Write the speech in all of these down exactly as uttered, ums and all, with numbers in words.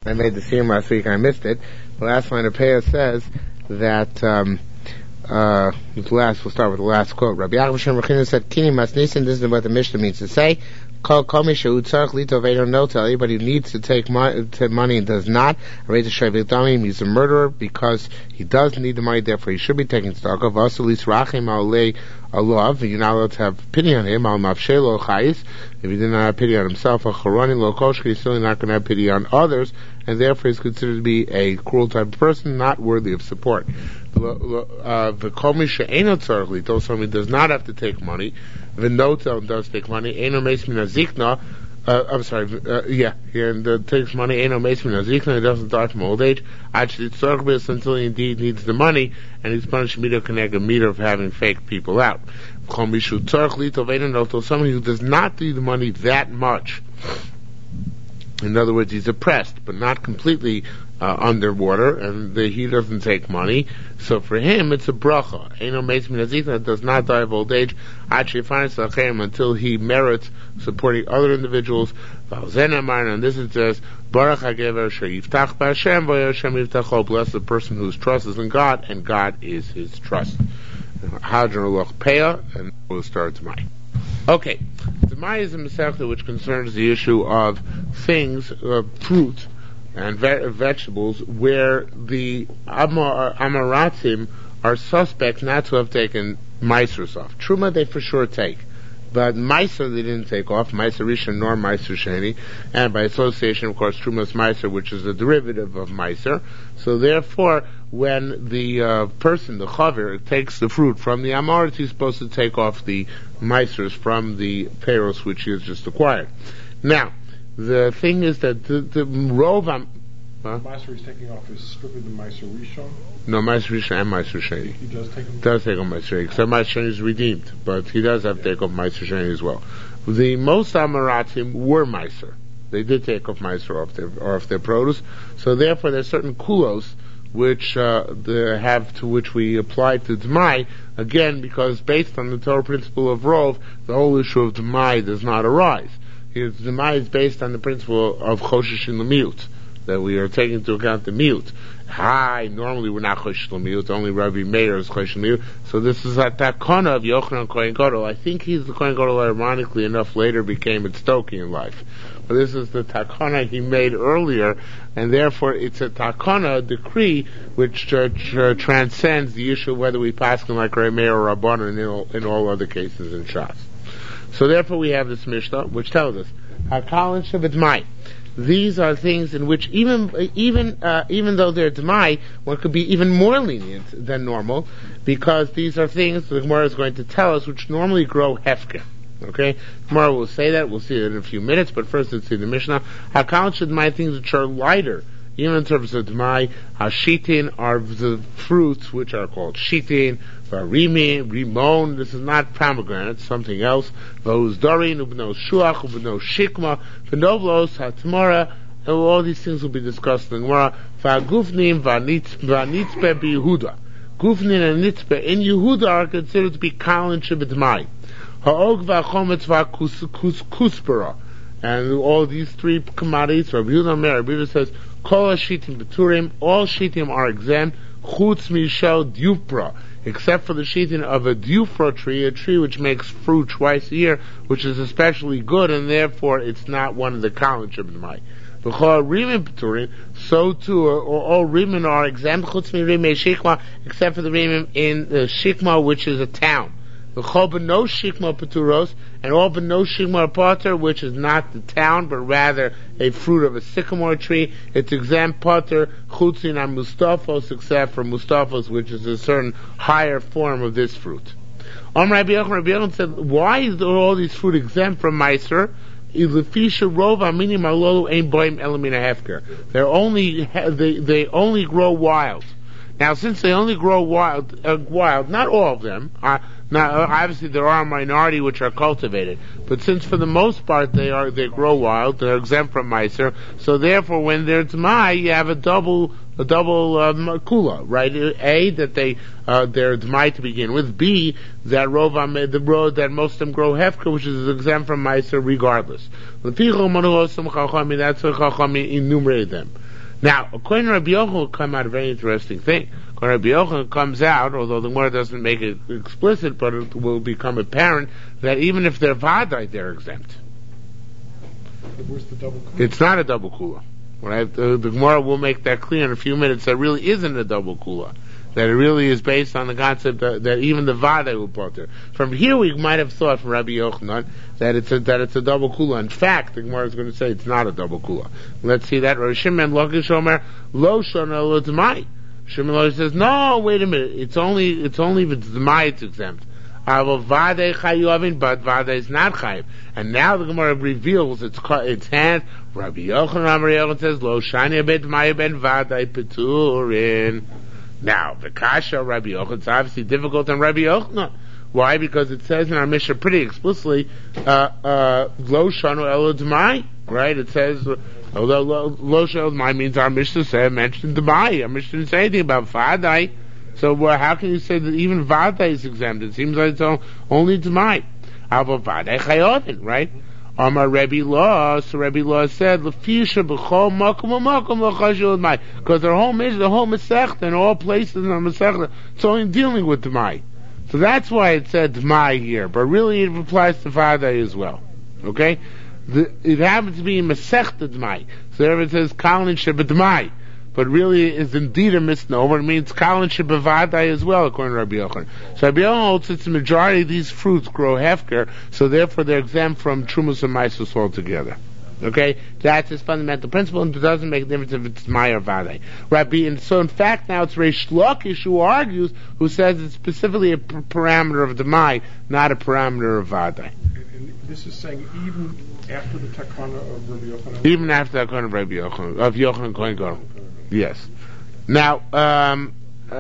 I made the theme last week, I missed it. The last line of Peah says that, um, uh, the last, we'll start with the last quote. Rabbi Yaakov Shem Rechina said, Kini mas nisin, this is what the Mishnah means to say. Kol kol mi shehu tzarich litov eino notel, anybody who needs to take mo- to money and does not, raise a shevit damim, he's a murderer because he does need the money, therefore he should be taking stock of. Also, lis rachim alei alav, you're not allowed to have pity on him, al mafsheh lo chayis, if he did not have pity on himself, a choroni lo koshki, he's certainly not going to have pity on others, and therefore he's considered to be a cruel type of person, not worthy of support. V'kol mi she'eino tzarich litov, somebody does not have to take money, v'notel does take money, eino meis min hazikna, uh, I'm sorry, uh, yeah, and uh, takes money, eino meis min hazikna, he doesn't die from old age, actually tzarich until he indeed needs the money, and he's punished meter connect a meter of having fake people out. V'kol mi she'u tzarich litov eino notel, somebody who does not need the money that much. In other words, he's oppressed, but not completely uh, underwater, and the, he doesn't take money. So for him, it's a bracha. Eino meis min hazikna, does not die of old age, actually finds lachem until he merits supporting other individuals. And this it says, Baruch HaGever sheyiftach b'Hashem v'Hashem yiftacho, bless the person whose trust is in God, and God is his trust. Hadron Loch Peah, and we'll start tomorrow. Okay, Demai is a Masechta which concerns the issue of things, uh, fruit and ve- vegetables, where the Amar- Amaratim are suspect not to have taken Maisers off. Truma they for sure take, but Meiser they didn't take off, Meiser Rishon nor Meiser Sheni, and by association, of course, Truma's Meiser, which is a derivative of Meiser. So therefore, when the uh, person, the chaver, takes the fruit from the Amorit, he's supposed to take off the Meisers from the Peros which he has just acquired. Now, the thing is that the, the Rov... Am- huh? The Meiser he's taking off is strictly the Meiser Rishon? No, Meiser Rishon and Meiser Sheni. He does take him? does take off Meiser Sheni, except Meiser Sheni is redeemed, but he does have to take off Meiser Sheni as well. The most Amoratim were Meiser. They did take off Meiser off their, off their produce, so therefore there's certain kulos which uh, the, have to which we apply to D'mai, again because based on the Torah principle of Rov, the whole issue of D'mai does not arise. Here, D'mai is based on the principle of Choshesh in the Miut, that we are taking into account the Miut. Hi, normally we're not Choshesh in the Miut, only Rabbi Meir is Choshesh in the Miut. So this is a takana of Yochanan Kohen Gadol. I think he's the Kohen Gadol, ironically enough, later became a Tztoki in life. But this is the takana he made earlier, and therefore it's a takana, a decree, which uh, tr- transcends the issue of whether we pass him like Rabbi Meir or Rabbanan in all, in all other cases in Shas. So therefore we have this Mishnah, which tells us, Hakal and Shabbat Mai. These are things in which even even uh, even though they're D'mai, one could be even more lenient than normal, because these are things the Gemara is going to tell us which normally grow hefker. Okay, tomorrow we'll say that. We'll see it in a few minutes. But first, let's see the Mishnah. Hakal should D'mai, things which are lighter, even in terms of D'mai. Hashitin are the fruits which are called shitin. Varimi, rimon. This is not pomegranate. It's something else. V'uzdarin, ubno shuach, ubno shikma, v'novlos hatmara. All these things will be discussed in the Gemara. V'agufnim v'anitzpe b'Yehuda. Gufnin and nitzpe in Yehuda are considered to be kal and shebedmai. Ha'og v'achometz v'kuspera. And all these three commodities, Rabbi Yehuda Meir, Rabbi Yehuda says, Kol shitim beturim, all shitim are exempt, chutz mishel dufra, except for the shitim of a dufra tree, a tree which makes fruit twice a year, which is especially good, and therefore it's not one of the college of the Mai. V'chol rimin beturim, so too, or all rimin are exempt, chutz mi rimei shikma, except for the rimin in the shikma, which is a town. V'chol b'no shikma peturos, and all b'no shikma potter, which is not the town, but rather a fruit of a sycamore tree. It's exempt potter, chutzin and mustafos, except for mustafos, which is a certain higher form of this fruit. Om Rabbi Yochanan, Rabbi Yochanan said, why is all these fruit exempt from Meiser? They're only, they, they only grow wild. Now, since they only grow wild, uh, wild, not all of them, uh, now obviously there are a minority which are cultivated, but since for the most part they are, they grow wild, they're exempt from Meiser, so therefore when they're D'mai, you have a double, a double, um, kula, right? A, that they, uh, they're D'mai to begin with, B, that Rova made the road, that most of them grow Hefka, which is exempt from Meiser regardless. That's why Chachamim enumerated them. Now, according to Rabbi Yochanan, will come out a very interesting thing. According to Rabbi Yochanan, comes out, although the Gemara doesn't make it explicit, but it will become apparent that even if they're vadai, they're exempt. Where's the double kula? It's not a double kula. Right? The, the Gemara will make that clear in a few minutes. That really isn't a double kula. That it really is based on the concept that, that even the vadai will put there. From here, we might have thought from Rabbi Yochanan that it's a that it's a double kula. In fact, the Gemara is going to say it's not a double kula. Let's see that. Rosh Shimon Lakish Omer Lo Shona Lo D'mai. Shimon Lakish says, no, wait a minute. It's only it's only if it's D'mai it's exempt. Avo vadai chayovin, but vadai is not chayiv. And now the Gemara reveals its its hand. Rabbi Yochanan Amar Yochanan says, Lo shani bet D'mai ben vadai peturin. Now, the kasha Rabbi Yochanan is obviously difficult on Rabbi Yochanan. Why? Because it says in our Mishnah pretty explicitly, uh, uh, Lo shanu elo D'mai, right? It says, although Lo shanu D'mai means our Mishnah said, mentioned D'mai. Our Mishnah didn't say anything about vadai. So well, how can you say that even vadai is exempt? It seems like it's only D'mai. Avo vadai chayovin, right? Amar Rebbe Law, so Rebbe Law said, L'fisha b'chol makom u'makom l'chashil D'mai. Because their whole Mishnah, the whole Masechta, in all places in the Masechta, it's only dealing with D'mai. So that's why it said D'mai here, but really it applies to vadai as well. Okay? The, it happens to be in Masechta D'mai. So there it says, Kalin sheba D'mai. But really it is indeed a misnomer. It means Kalin sheba vadai as well, according to Rabbi Yochanan. So Rabbi Yochanan holds that the majority of these fruits grow hefker, so therefore they're exempt from Trumas and Maisus altogether. Okay? That's his fundamental principle, and it doesn't make a difference if it's Mai or vadai. Rabbi, and so in fact now it's Reish Lakish who argues, who says it's specifically a p- parameter of the Mai, not a parameter of vadai. And this is saying even after the takana of Rabbi Yochanan? Even after the takana of Rabbi Yochanan, of Yochanan Kohen Gadol. Yes. Now, um, uh,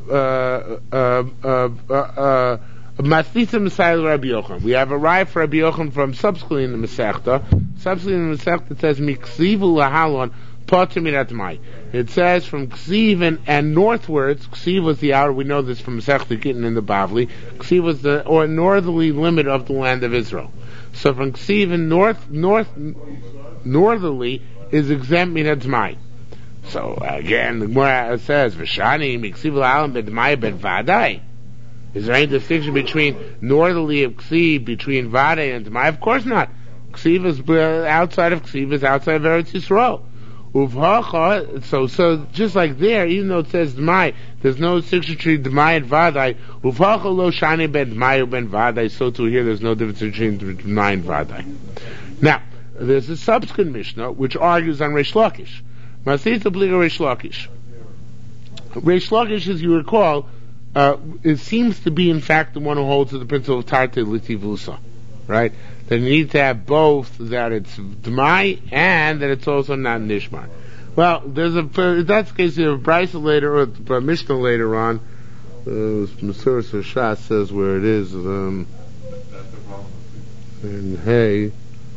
uh, uh, uh, uh, uh, Masnisa Messiah Rabbi Yochanan. We have arrived for Rabbi Yochanan from subsequently in the Masechta. Subsequently in the Masechta it says, Miksivu lahalon potter mirat mai. It says from Ksiv and, and northwards, Ksiv was the outer, we know this from Masechta Gittin in the Bavli, Ksiv was the, or northerly limit of the land of Israel. So from Ksiv and north, north, northerly is exempt mirat mai. So again, the Gemara says, "V'shani miksiv la'alam bedmai ben vadai." Is there any distinction between northerly of Ksiv, between vadai and D'mai? Of course not. Ksiv is uh, outside of Ksiv is outside of Eretz Yisrael. Uvhacha, so so just like there, even though it says D'mai, there's no distinction between D'mai and vadai. Uvhacha lo shani ben D'mai or ben vadai. So too here, there's no difference between D'mai and vadai. Now, there's a subsequent Mishnah which argues on Reish Lakish. Masita Bliga Reish Lakish. Reish Lakish, as you recall, uh, it seems to be in fact the one who holds to the principle of Tarte Litivusa, right? That you need to have both, that it's D'mai and that it's also not Nishmar. Well, there's a, if that's the case, you have a Brisa later, or a Mishnah later on, uh, Mesilas Shas says where it is, um, and hey,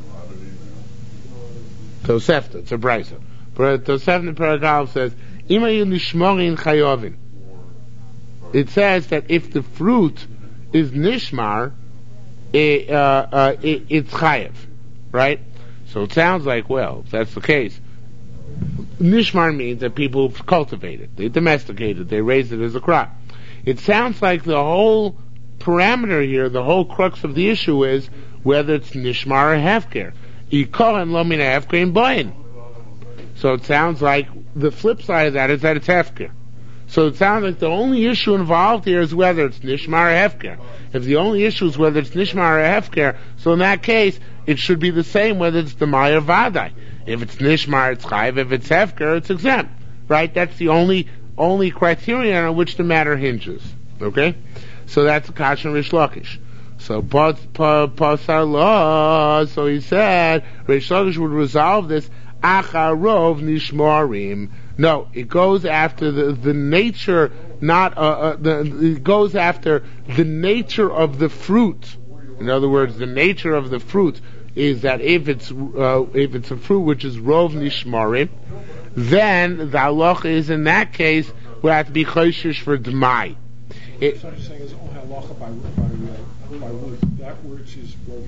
Tosefta, it's a Brisa. But Tosefta Paragraph says, Imayu nishmorin chayovin. It says that if the fruit is nishmar, it, uh, uh, it, it's chayev, right? So it sounds like, well, if that's the case, nishmar means that people cultivate it, they domesticate it, they raise it as a crop. It sounds like the whole parameter here, the whole crux of the issue is whether it's nishmar or hefker. Yikohen lo min hefker in boyin. So it sounds like the flip side of that is that it's hefker. So it sounds like the only issue involved here is whether it's nishmar or hefker. If the only issue is whether it's nishmar or hefker, so in that case, it should be the same whether it's D'mai or vadai. If it's nishmar, it's chayiv. If it's hefker, it's exempt. Right? That's the only only criterion on which the matter hinges. Okay? So that's the kasha Reish Lakish. So pasar law. So he said Reish Lakish would resolve this. Acharov nishmarim. No, it goes after the, the nature, not uh, uh, the. It goes after the nature of the fruit. In other words, the nature of the fruit is that if it's uh, if it's a fruit which is rov nishmarim, then the halacha is in that case we have to be choishish for D'mai. It, So I'm just saying is only halacha by by uh, by Ruth. That word is Rov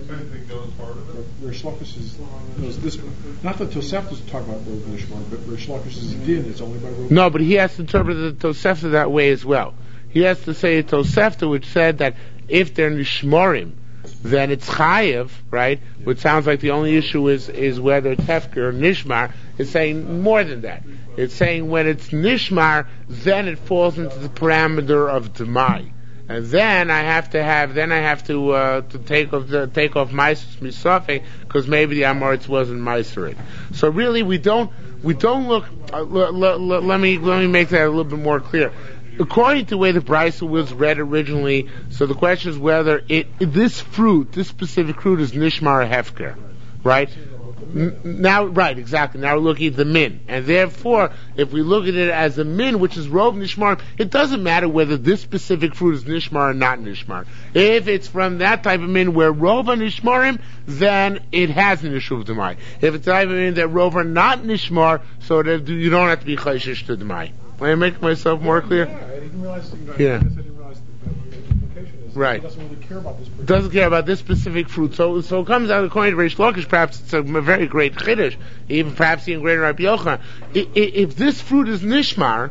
Nishmar. Rish Lakish is knows this. Not that Tosefta is talking about Rov Nishmar, but Rish Lakish's din is only by Rov. no, but he has to interpret the Tosefta that way as well. He has to say a Tosefta which said that if they're Nishmarim, then it's Chayev, right? Which sounds like the only issue is, is whether it's Hefker or Nishmar. It's saying more than that. It's saying when it's Nishmar, then it falls into the parameter of Demai. And then I have to have, then I have to, uh, to take off the, take off Meiser's Misafe, because maybe the Amoritz wasn't Meiserin. So really we don't, we don't look, uh, l- l- l- let me, let me make that a little bit more clear. According to the way the Brisa was read originally, so the question is whether it, this fruit, this specific fruit is Nishmar or Hefker, right? N- now, right, exactly. Now we're looking at the min. And therefore, if we look at it as a min, which is Rov Nishmar, it doesn't matter whether this specific fruit is Nishmar or not Nishmar. If it's from that type of min where Rov are Nishmarim, then it has an issue of Demai. If it's a type of min that Rov are not Nishmar, so that you don't have to be Chayshish to Demai. Am I making myself more clear? Yeah, I didn't realize. You know, Yeah. I guess I didn't realize the, the implication is Right. he doesn't really care about this. Doesn't care about this specific fruit. So, so it comes out according to Reish Lakish. Perhaps it's a very great chiddush, even perhaps even greater Rabbi Yochanan. I- i- If this fruit is nishmar,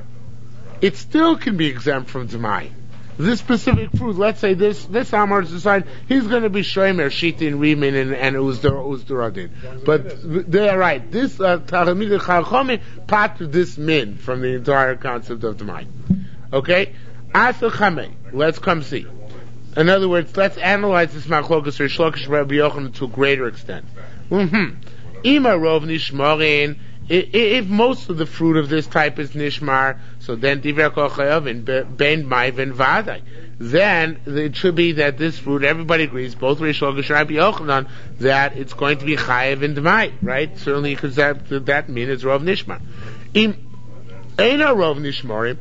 it still can be exempt from Demai. This specific fruit, let's say this this Amar decided he's going to be shomer shita and rimin and and uzdar uzdaradin, but they're right. This uh, Talmid Chachomim part of this min from the entire concept of Demai. Okay, Asel Chamei. Let's come see. In other words, let's analyze this machlokas Reish Lakish Rabbi Yochanan to a greater extent. Mm-hmm. Ima rov nishmarin. If most of the fruit of this type is nishmar, so then divrei kol chayavin ben ma'ivin vadai. Then it should be that this fruit, everybody agrees, both Reish Lakish and Rabbi Yochanan, that it's going to be chayav in demai, right? Certainly, because that that means it's rov nishmar. Im eina rov nishmarim.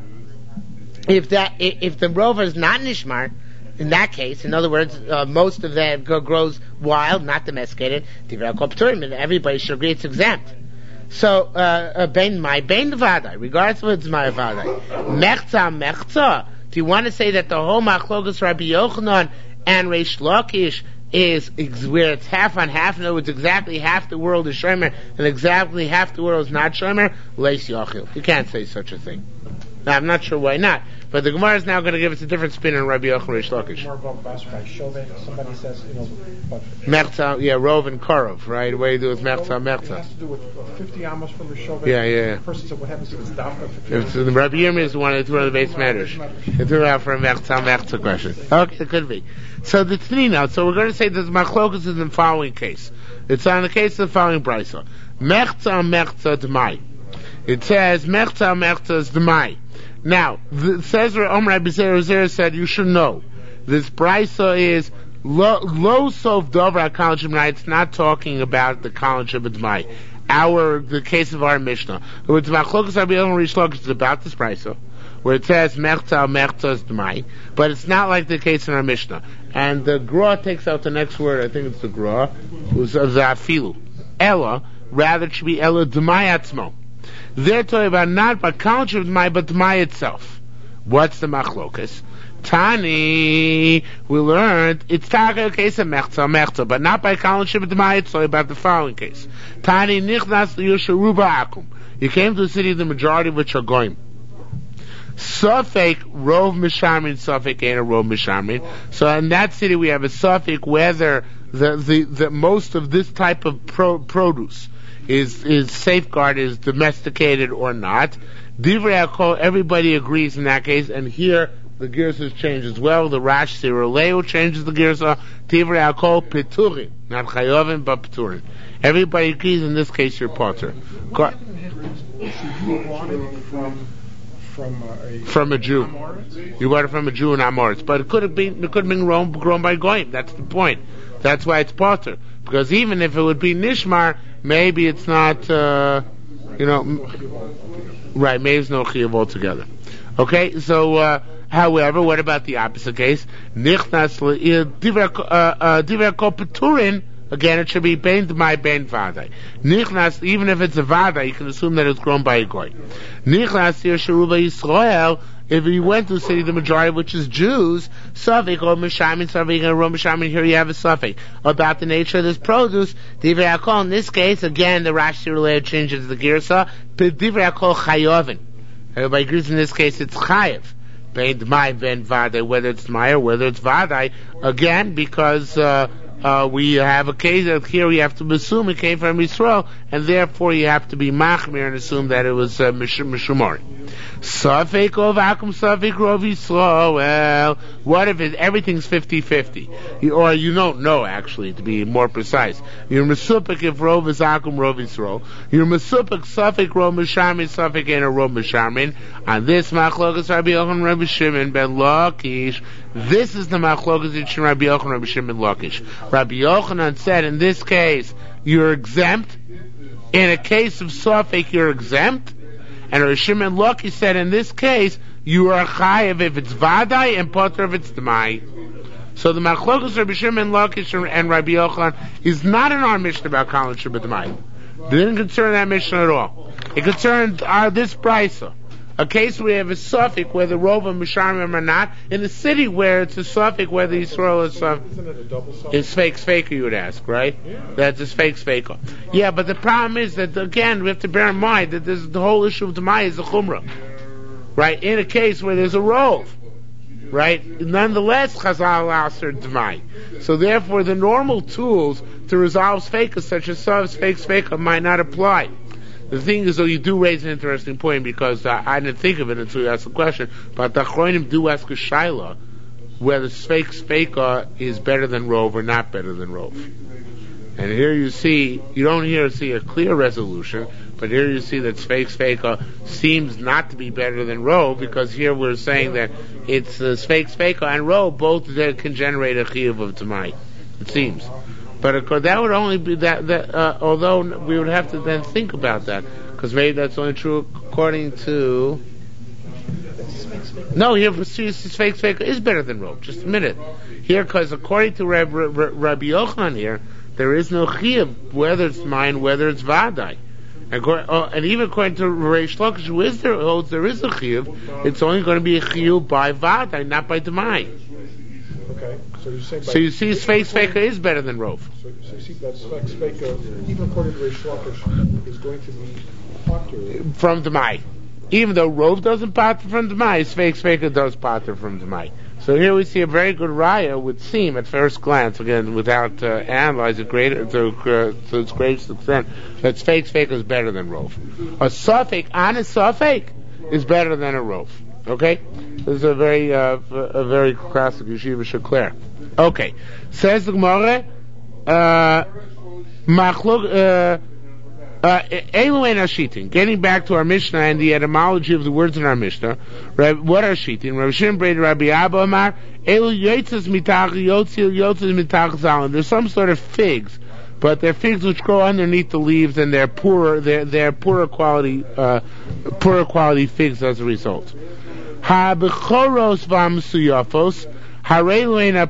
If that, if the rover is not nishmar, in that case, in other words, uh, most of them go, grows wild, not domesticated, divrei kol p'turim, and everybody should agree it's exempt. So, uh, bein my bein vadai, regardless of it's my vadai. Mechza mechza. Do you want to say that the whole machlokas Rabbi Yochanan and Reish Lakish is, is where it's half on half? In other words, exactly half the world is shomer and exactly half the world is not shomer. Leis yachil. You can't say such a thing. Now, I'm not sure why not, but the Gemara is now going to give us a different spin on Rabbi Yochanan Reish Lakish. More about Basra. Shoven. Somebody says, you know, but Mechza, yeah, Rov and Korov, right? What do you do with Mechza, It Mechza? has to do with uh, fifty amos from the Shoven. Yeah, yeah, yeah. The person said, what happens if it's dafka fifty If the Rabbi Yirmiyah is the one that's one of the base matters. It threw out for a Mechza, Mechza question. Okay, it could be. So the Tnina, so we're going to say that the Machlokas is in the following case. It's on the case of the following Brisa. Mechza, Mechza, D'mai. It says, Mechza, Mechza is D'mai. Now, the, says Omer Rabbi Zera said, you should know, this Brisa is lo, lo sof dover HaKal Shemnai. It's not talking about the Kal Shemnai. Our, the case of our Mishnah. It's Machlokas Rabbi Yochanan Reish Lakish is about this Brisa, where it says Mechza, Mechza is D'mai, but it's not like the case in our Mishnah. And the Gra takes out the next word, I think it's the Gra, who's the Afilu. Ella, rather it should be Ella D'mai Atzmo. They're talking about not by college of D'mai, but D'mai itself. What's the machlokas? Tani, we learned, it's talking a case of Mechza, Mechza, but not by college of D'mai, it's talking about the following case. Tani, Nichnas Yusharuba Akum. You came to the city, the majority of which are going. Suffolk, Rov Mishamin, Suffolk ain't a Rov Mishamin. So in that city we have a Suffolk whether the, the, the most of this type of pro, produce is is safeguarded, is domesticated or not. Divrei HaKol, everybody agrees in that case, and here the Girsa change as well. The Rash Siroleo changes the Girsa. Divrei HaKol Peturin, not Chayovim but Peturin. Everybody agrees in this case you're Potter. Should you want it from from uh, a From a Jew. Amoritz? You bought it from a Jew in Amoritz, but it could have been it could have been grown, grown by Goyim. That's the point. That's why it's Potter. Because even if it would be Nishmar, maybe it's not, uh, you know, m- right, maybe it's no Chiyuv altogether. Okay, so, uh, however, what about the opposite case? Nichnas Divrei Kol Peturin again it should be ben d'mai ben vadai. Nichnas, even if it's a vadai, you can assume that it's grown by a goy. Nichnas here sheruba Yisrael, if you went to a city, the majority of which is Jews, Safek or Mishamin, Safek or Rom Mishamin, here you have a Safek about the nature of this produce. Divrei HaKol, in this case, again, the Rashi related changes the Girsa, but Divrei HaKol Chayovin. Everybody agrees in this case it's Chayev. Ben D'mai, Ben Vadai, whether it's D'mai or whether it's Vadai, again, because, uh, Uh, we have a case that here we have to assume it came from Yisrael, and therefore you have to be machmir and assume that it was uh, mishumari. Safek ov akum safek rov Yisrael. Well, what if it, everything's fifty-fifty? Or you don't know, actually, to be more precise. You're mesupik if rov is akum rov Yisrael. You're mesupik safek rov mishamin safek and a rov mishamin. On this machlokas Rabbi Yochanan Rabbi Shimon ben Lakish. This is the machlokas between Rabbi Yochanan Rabbi Shimon ben Lakish. Rabbi Yochanan said, in this case, you're exempt. In a case of Safek, you're exempt. And Rabbi Shimon Lakish said, in this case, you are chayev if it's vadai and potter if it's d'mai. So the machlokas Rabbi Shimon Lakish and Rabbi Yochanan is not in our Mishnah about Kalin Shabbat d'mai. It didn't concern that Mishnah at all. It concerned uh, this brisa. A case where you have a suffix where the Rov and Misharim are not, in a city where it's a suffix where the Yisrael is uh, it's fake faker, you would ask, right? Yeah. That's a fake faker. Yeah, but the problem is that, again, we have to bear in mind that this, the whole issue of D'mai is a Chumrah. Right? In a case where there's a Rov. Right? Nonetheless, Chazal aser D'mai. So therefore, the normal tools to resolve fakers, such as Sav's fake faker, might not apply. The thing is, though, you do raise an interesting point, because uh, I didn't think of it until you asked the question, but the Achronim do ask a shaila whether Sfeik Sfeika is better than Rov or not better than Rov. And here you see, you don't here see a clear resolution, but here you see that Sfeik Sfeika seems not to be better than Rov, because here we're saying that it's uh, Sfeik Sfeika and Rov, both that can generate a chiyuv of Tamai. It seems. But of course, that would only be that. that uh, although we would have to then think about that, because maybe that's only true according to. No, here fake fake is better than Rov. Just a minute. Here, because according to Rab, Rab, Rabbi Yochanan here, there is no chiyuv whether it's mine, whether it's vadai. And, uh, and even according to Reish Lakish, who is there holds there is a chiyuv, it's only going to be a chiyuv by vadai, not by demai. Okay, so you say. So you see, Sfeik Sfeika is better than Rov. So, so you see that Sfeik Sfeika, even according to Reish Lakish, is going to be potter from Demai. Even though Rov doesn't potter from Demai, Sfeik Sfeika does potter from Demai. So here we see a very good raya, would seem at first glance, again without uh, analyzing it greater to, uh, to its greatest extent, that Sfeik Sfeika is better than Rov. A Safek, honest Safek, is better than a Rov. Okay, this is a very, uh, a very classic yeshiva shekler. Okay, says the Gemara, uh, machlok, uh, Elu ein Hashitin. Getting back to our Mishnah and the etymology of the words in our Mishnah, what are Shitin? Rabbi Shimon Breder, Rabbi Abba Amar, Elu yotzes mitach yotzil yotzes mitach zalin. There's some sort of figs, but they're figs which grow underneath the leaves, and they're poorer, they're, they're poorer quality, uh, poorer quality figs as a result. Ha-bechoros v'amsuyafos, harelu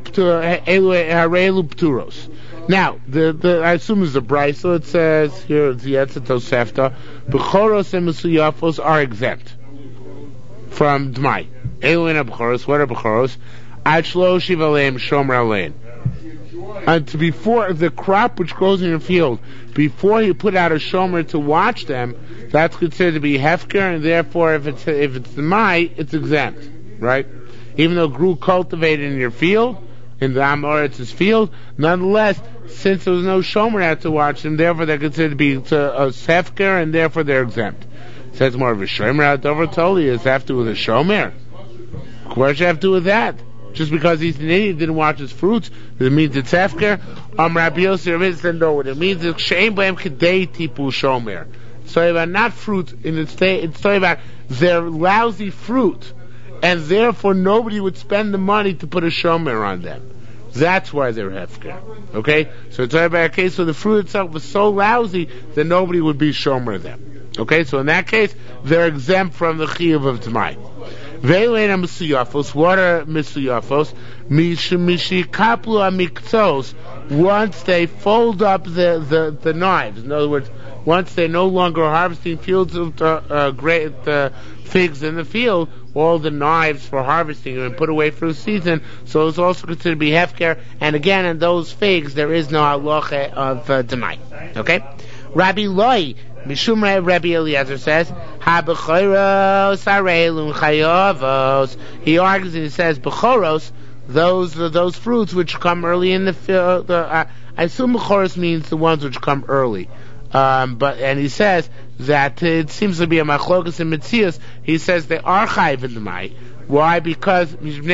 pturos. Now, the, the, I assume it's a brayso, so it says, here it's Yetzet Tosefta, bechoros and mesuyafos are exempt from D'mai. Elu ein bechoros, what are bechoros? Ad shlo shiv aleim shomer alein. And to before, the crop which grows in your field, before you put out a shomer to watch them, that's considered to be hefker, and therefore if it's if it's D'mai, it's exempt, right? Even though it grew cultivated in your field, in the Amoretz's field, nonetheless, since there was no shomer out to watch them, therefore they're considered to be a hefker, and therefore they're exempt. It says more of a shomer out over totally. Does that have to do with a shomer? What does it have to do with that? Just because he's an idiot, didn't watch his fruits, it means it's hefker. Um, Rabbi Yosef is to know what it means. It's she'ein b'hem kedei tipu shomer. It's talking about not fruit, and it's it's talking about their lousy fruit, and therefore nobody would spend the money to put a shomer on them. That's why they're hefker. Okay, so it's talking about a case where the fruit itself was so lousy that nobody would be shomer them. Okay, so in that case, they're exempt from the chiyuv of T'mai. Ve'eleina misuyafos, what are misuyafos? Mishikaplu amiktos, once they fold up the, the, the knives. In other words, once they're no longer harvesting fields of uh, uh, great uh, figs in the field, all the knives for harvesting have been put away for the season, so it's also considered to be hefker. And again, in those figs, there is no halacha of uh, demai. Okay? Rabbi Loi, Mishum Rabbi Eliezer says, Ha-b'choros areilun chayavos. He argues and he says, b'choros, those those fruits which come early in the field. Uh, I assume b'choros means the ones which come early. Um, but and he says that it seems to be a machlokas in Metzius. He says they are chayiv in the mai. Why? Because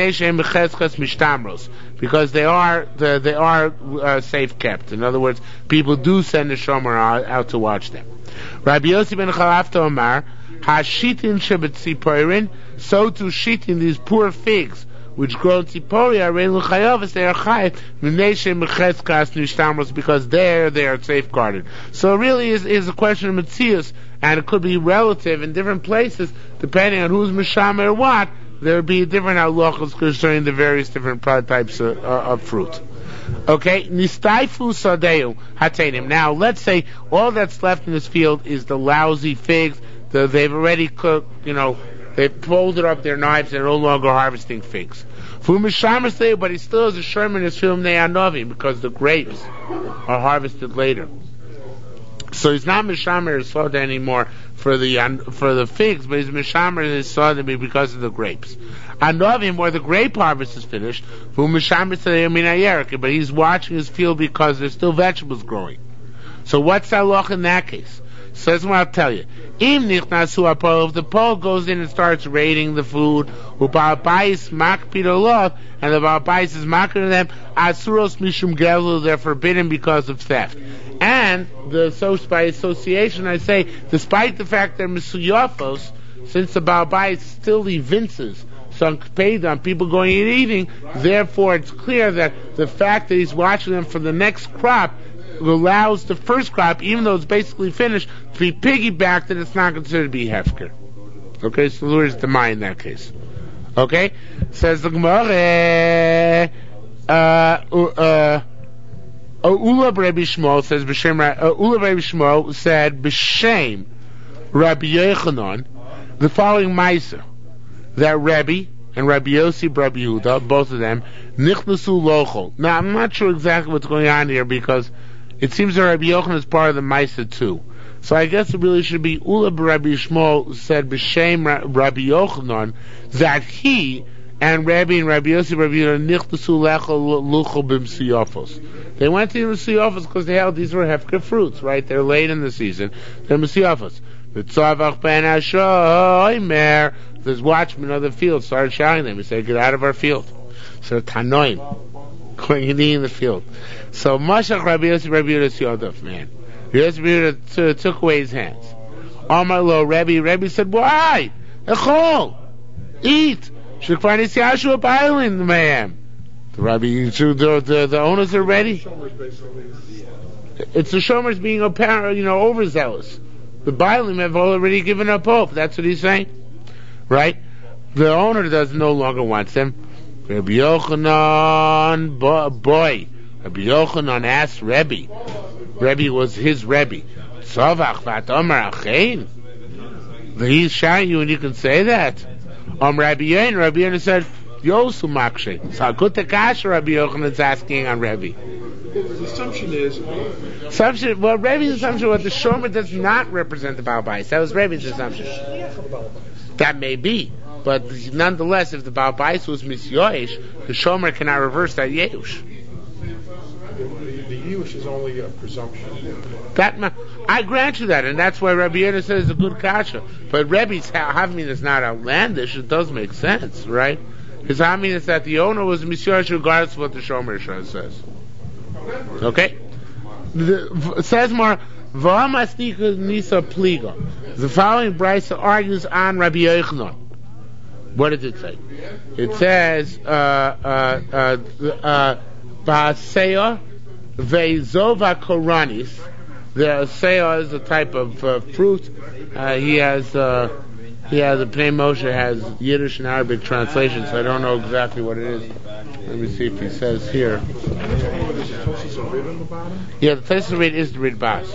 because they are the, they are uh, safe kept. In other words, people do send the shomer out, out to watch them. Rabbi Yossi ben Chalafta Omar, Hashitin shebetziporin, so to shitin, these poor figs which grow in tzipori are rein l'chayavos, they are chayiv m'nei shem mecheskas nishtamos, because there they are safeguarded. So it really is, is a question of metzius, and it could be relative in different places depending on who's mishamer or what. There would be different halachos concerning the various different types of, uh, of fruit. Okay, nistaifu sadeu hatenim. Now let's say all that's left in this field is the lousy figs. The, they've already cooked, you know. They've folded up their knives. They're no longer harvesting figs. But he still has a sherman in his film ne'anovi, because the grapes are harvested later. So he's not mishamer his soda anymore for the for the figs, but he's mishamer his soda because of the grapes. Anovim, where the grape harvest is finished, but he's watching his field because there's still vegetables growing. So what's the halach in that case? So that's what I'll tell you. If the pole goes in and starts raiding the food, and the Baal Bais is makir to them, asuros mishum gelu, they're forbidden because of theft. And the so by association, I say, despite the fact they're misuyafos, since the Baal Bais still evinces some paid on people going and eating, therefore it's clear that the fact that he's watching them for the next crop allows the first crop, even though it's basically finished, to be piggybacked, and it's not considered to be hefker. Okay, so where's the mind in that case? Okay, says the Gemara. Uh, uh, Ula Rabbi Shmuel says b'shem. Ula Rabbi Shmuel said b'shem Rabbi Yochanan the following ma'aser, that Rabbi and Rabbi Yossi, Rabbi Yehuda, both of them, nichnasu lochol. Now I'm not sure exactly what's going on here, because it seems that Rabbi Yochanan is part of the Maisa too. So I guess it really should be Ula Rabbi Shmuel said b'shem Rabbi Yochanan that he and Rabbi and Rabbi Yossi, Rabbi Yehuda, nichnasu lochol b'msiyafos. They went to the msiyafos because they held these were hefker fruits, right? They're late in the season. They're msiyafos. The tzavach ben Hashomer, this watchman of the field started shouting them. He said, "Get out of our field." So Tanoim, going and eating in the field. So Mashach Rabbi Yossi, Rabbi Yehuda Yodaf, man. Rabbi Yossi t- took away his hands. Amar lo Rabbi, Rabbi said, "Why? Echol, eat. Shekvanis Yashua Bailing, man." The Rabbi, the, the the owners are ready. It's the shomers being apparent, you know, overzealous. The Bailim have already given up hope. That's what he's saying, right? The owner does no longer wants them. Rabbi Yochanan, boy, Rabbi Yochanan asked Rebbe. Rebbe was his Rebbe. Tzavach v'atomar achein. He's shouting you, and you can say that. Um, Rabbi Yochanan, Rabbi Yochanan said, Yosu makshe. So good to kasha, Rabbi Yochanan is asking on Rebbe. The assumption is assumption. Well, Rebbe's assumption was the shomer does not represent the Baal Bais. That was Rebbe's assumption. That may be, but nonetheless, if the Baal Bais was misyoish, the shomer cannot reverse that yeush. The, the yeush is only a presumption. That I grant you that, and that's why Rabbi Yehuda says it's a good kasha. But Rebbe's havmin is not outlandish; it does make sense, right? His havmin is that the owner was misyoish regardless of what the shomer says. Okay? The, it says more, V'amastika nisa pliga. The following brisa argues on Rabbi Yochanan. What does it say? It says, uh, uh, uh, uh, Ba'aseya ve'zova koranis. The aseya is a type of uh, fruit. Uh, he has, uh, Yeah, the Pnei Moshe has Yiddish and Arabic translations, so I don't know exactly what it is. Let me see if he says here. Yeah, the Tosfos Harid is the Ridbaz.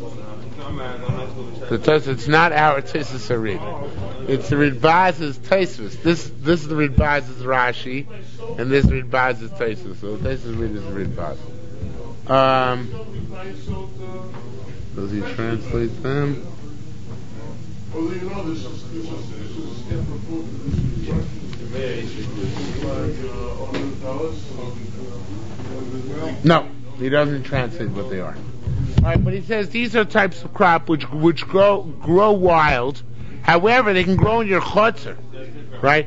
The Tosfos, it's not our Tosfos Harid. It's the Ridbaz's Tosfos. This this is the Ridbaz's Rashi, and this Ridbaz's Tosfos. So the Tosfos Harid is the Ridbaz. Um, does he translate them? Well, you know, this is this is this is different food. No, he doesn't translate what they are. All right, but he says these are types of crop which which grow grow wild. However, they can grow in your chotzer, right?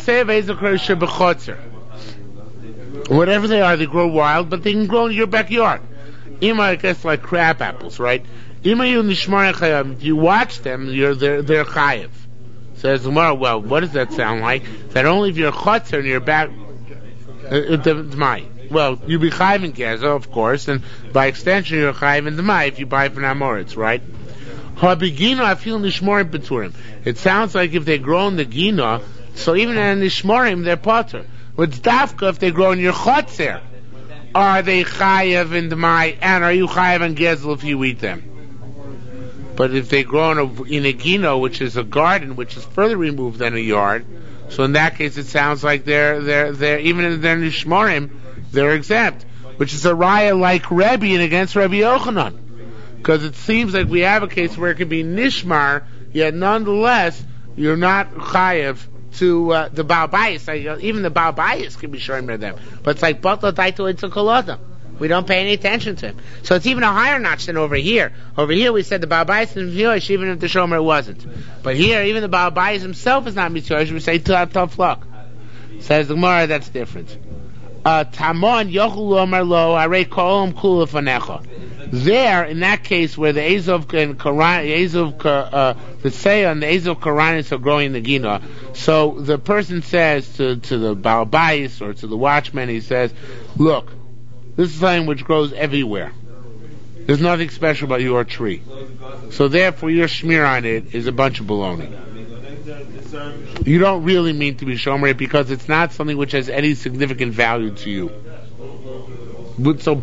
Whatever they are, they grow wild, but they can grow in your backyard. Ima, I guess, like crab apples, right? Ima you nishmar chayim. If you watch them, you're they're they're chayiv. Says Gemara, well, what does that sound like? That only if you're chotzer in your back, uh, it's my. Well, you be chayiv in Gaza, of course, and by extension, you're chayiv in the Mai if you buy from Amoritz, right? Habigina, I feel nishmorim beturim. It sounds like if they grow in the gina, so even in nishmorim, they're potter. But dafka, if they grow in your chotzer, are they chayiv in the Mai, and are you chayiv in Gezel if you eat them? But if they grow in a, in a gina, which is a garden, which is further removed than a yard, so in that case, it sounds like they're they're they're even in their nishmorim, they're exempt, which is a raya like Rebbe and against Rabbi Yochanan, because it seems like we have a case where it can be nishmar, yet nonetheless you're not chayev to uh, the Baal Bayis. Like, even the Baal Bayis can be showing them, but it's like Batla Daito Itzakolodam. We don't pay any attention to him, so it's even a higher notch than over here. Over here we said the Baal Bayis is mityosh even if the shomer wasn't, but here even the Baal Bayis himself is not mityosh. We say tough luck. Says the Gemara, that's different. Tamon yochulu amar lo harei kolom kula fanecha. There, in that case, where the Azov and Koran, Azov, uh, the Seiya and the Azov Koranis are growing in the Gina, so the person says to to the Baal Bayis or to the watchman, he says, "Look, this is something which grows everywhere. There's nothing special about your tree. So therefore, your smear on it is a bunch of baloney. You don't really mean to be shomer because it's not something which has any significant value to you. So,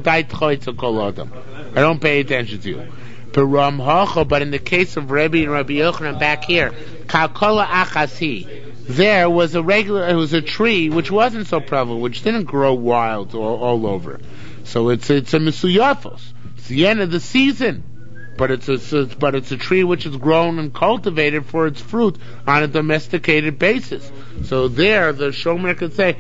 I don't pay attention to you. But in the case of Rebbe and Rabbi Yochanan back here, kalkola achasi, there was a regular, it was a tree which wasn't so prevalent, which didn't grow wild all, all over. So it's it's a misuyafos. It's the end of the season. But it's a but it's a tree which is grown and cultivated for its fruit on a domesticated basis. So there, the shomer could say,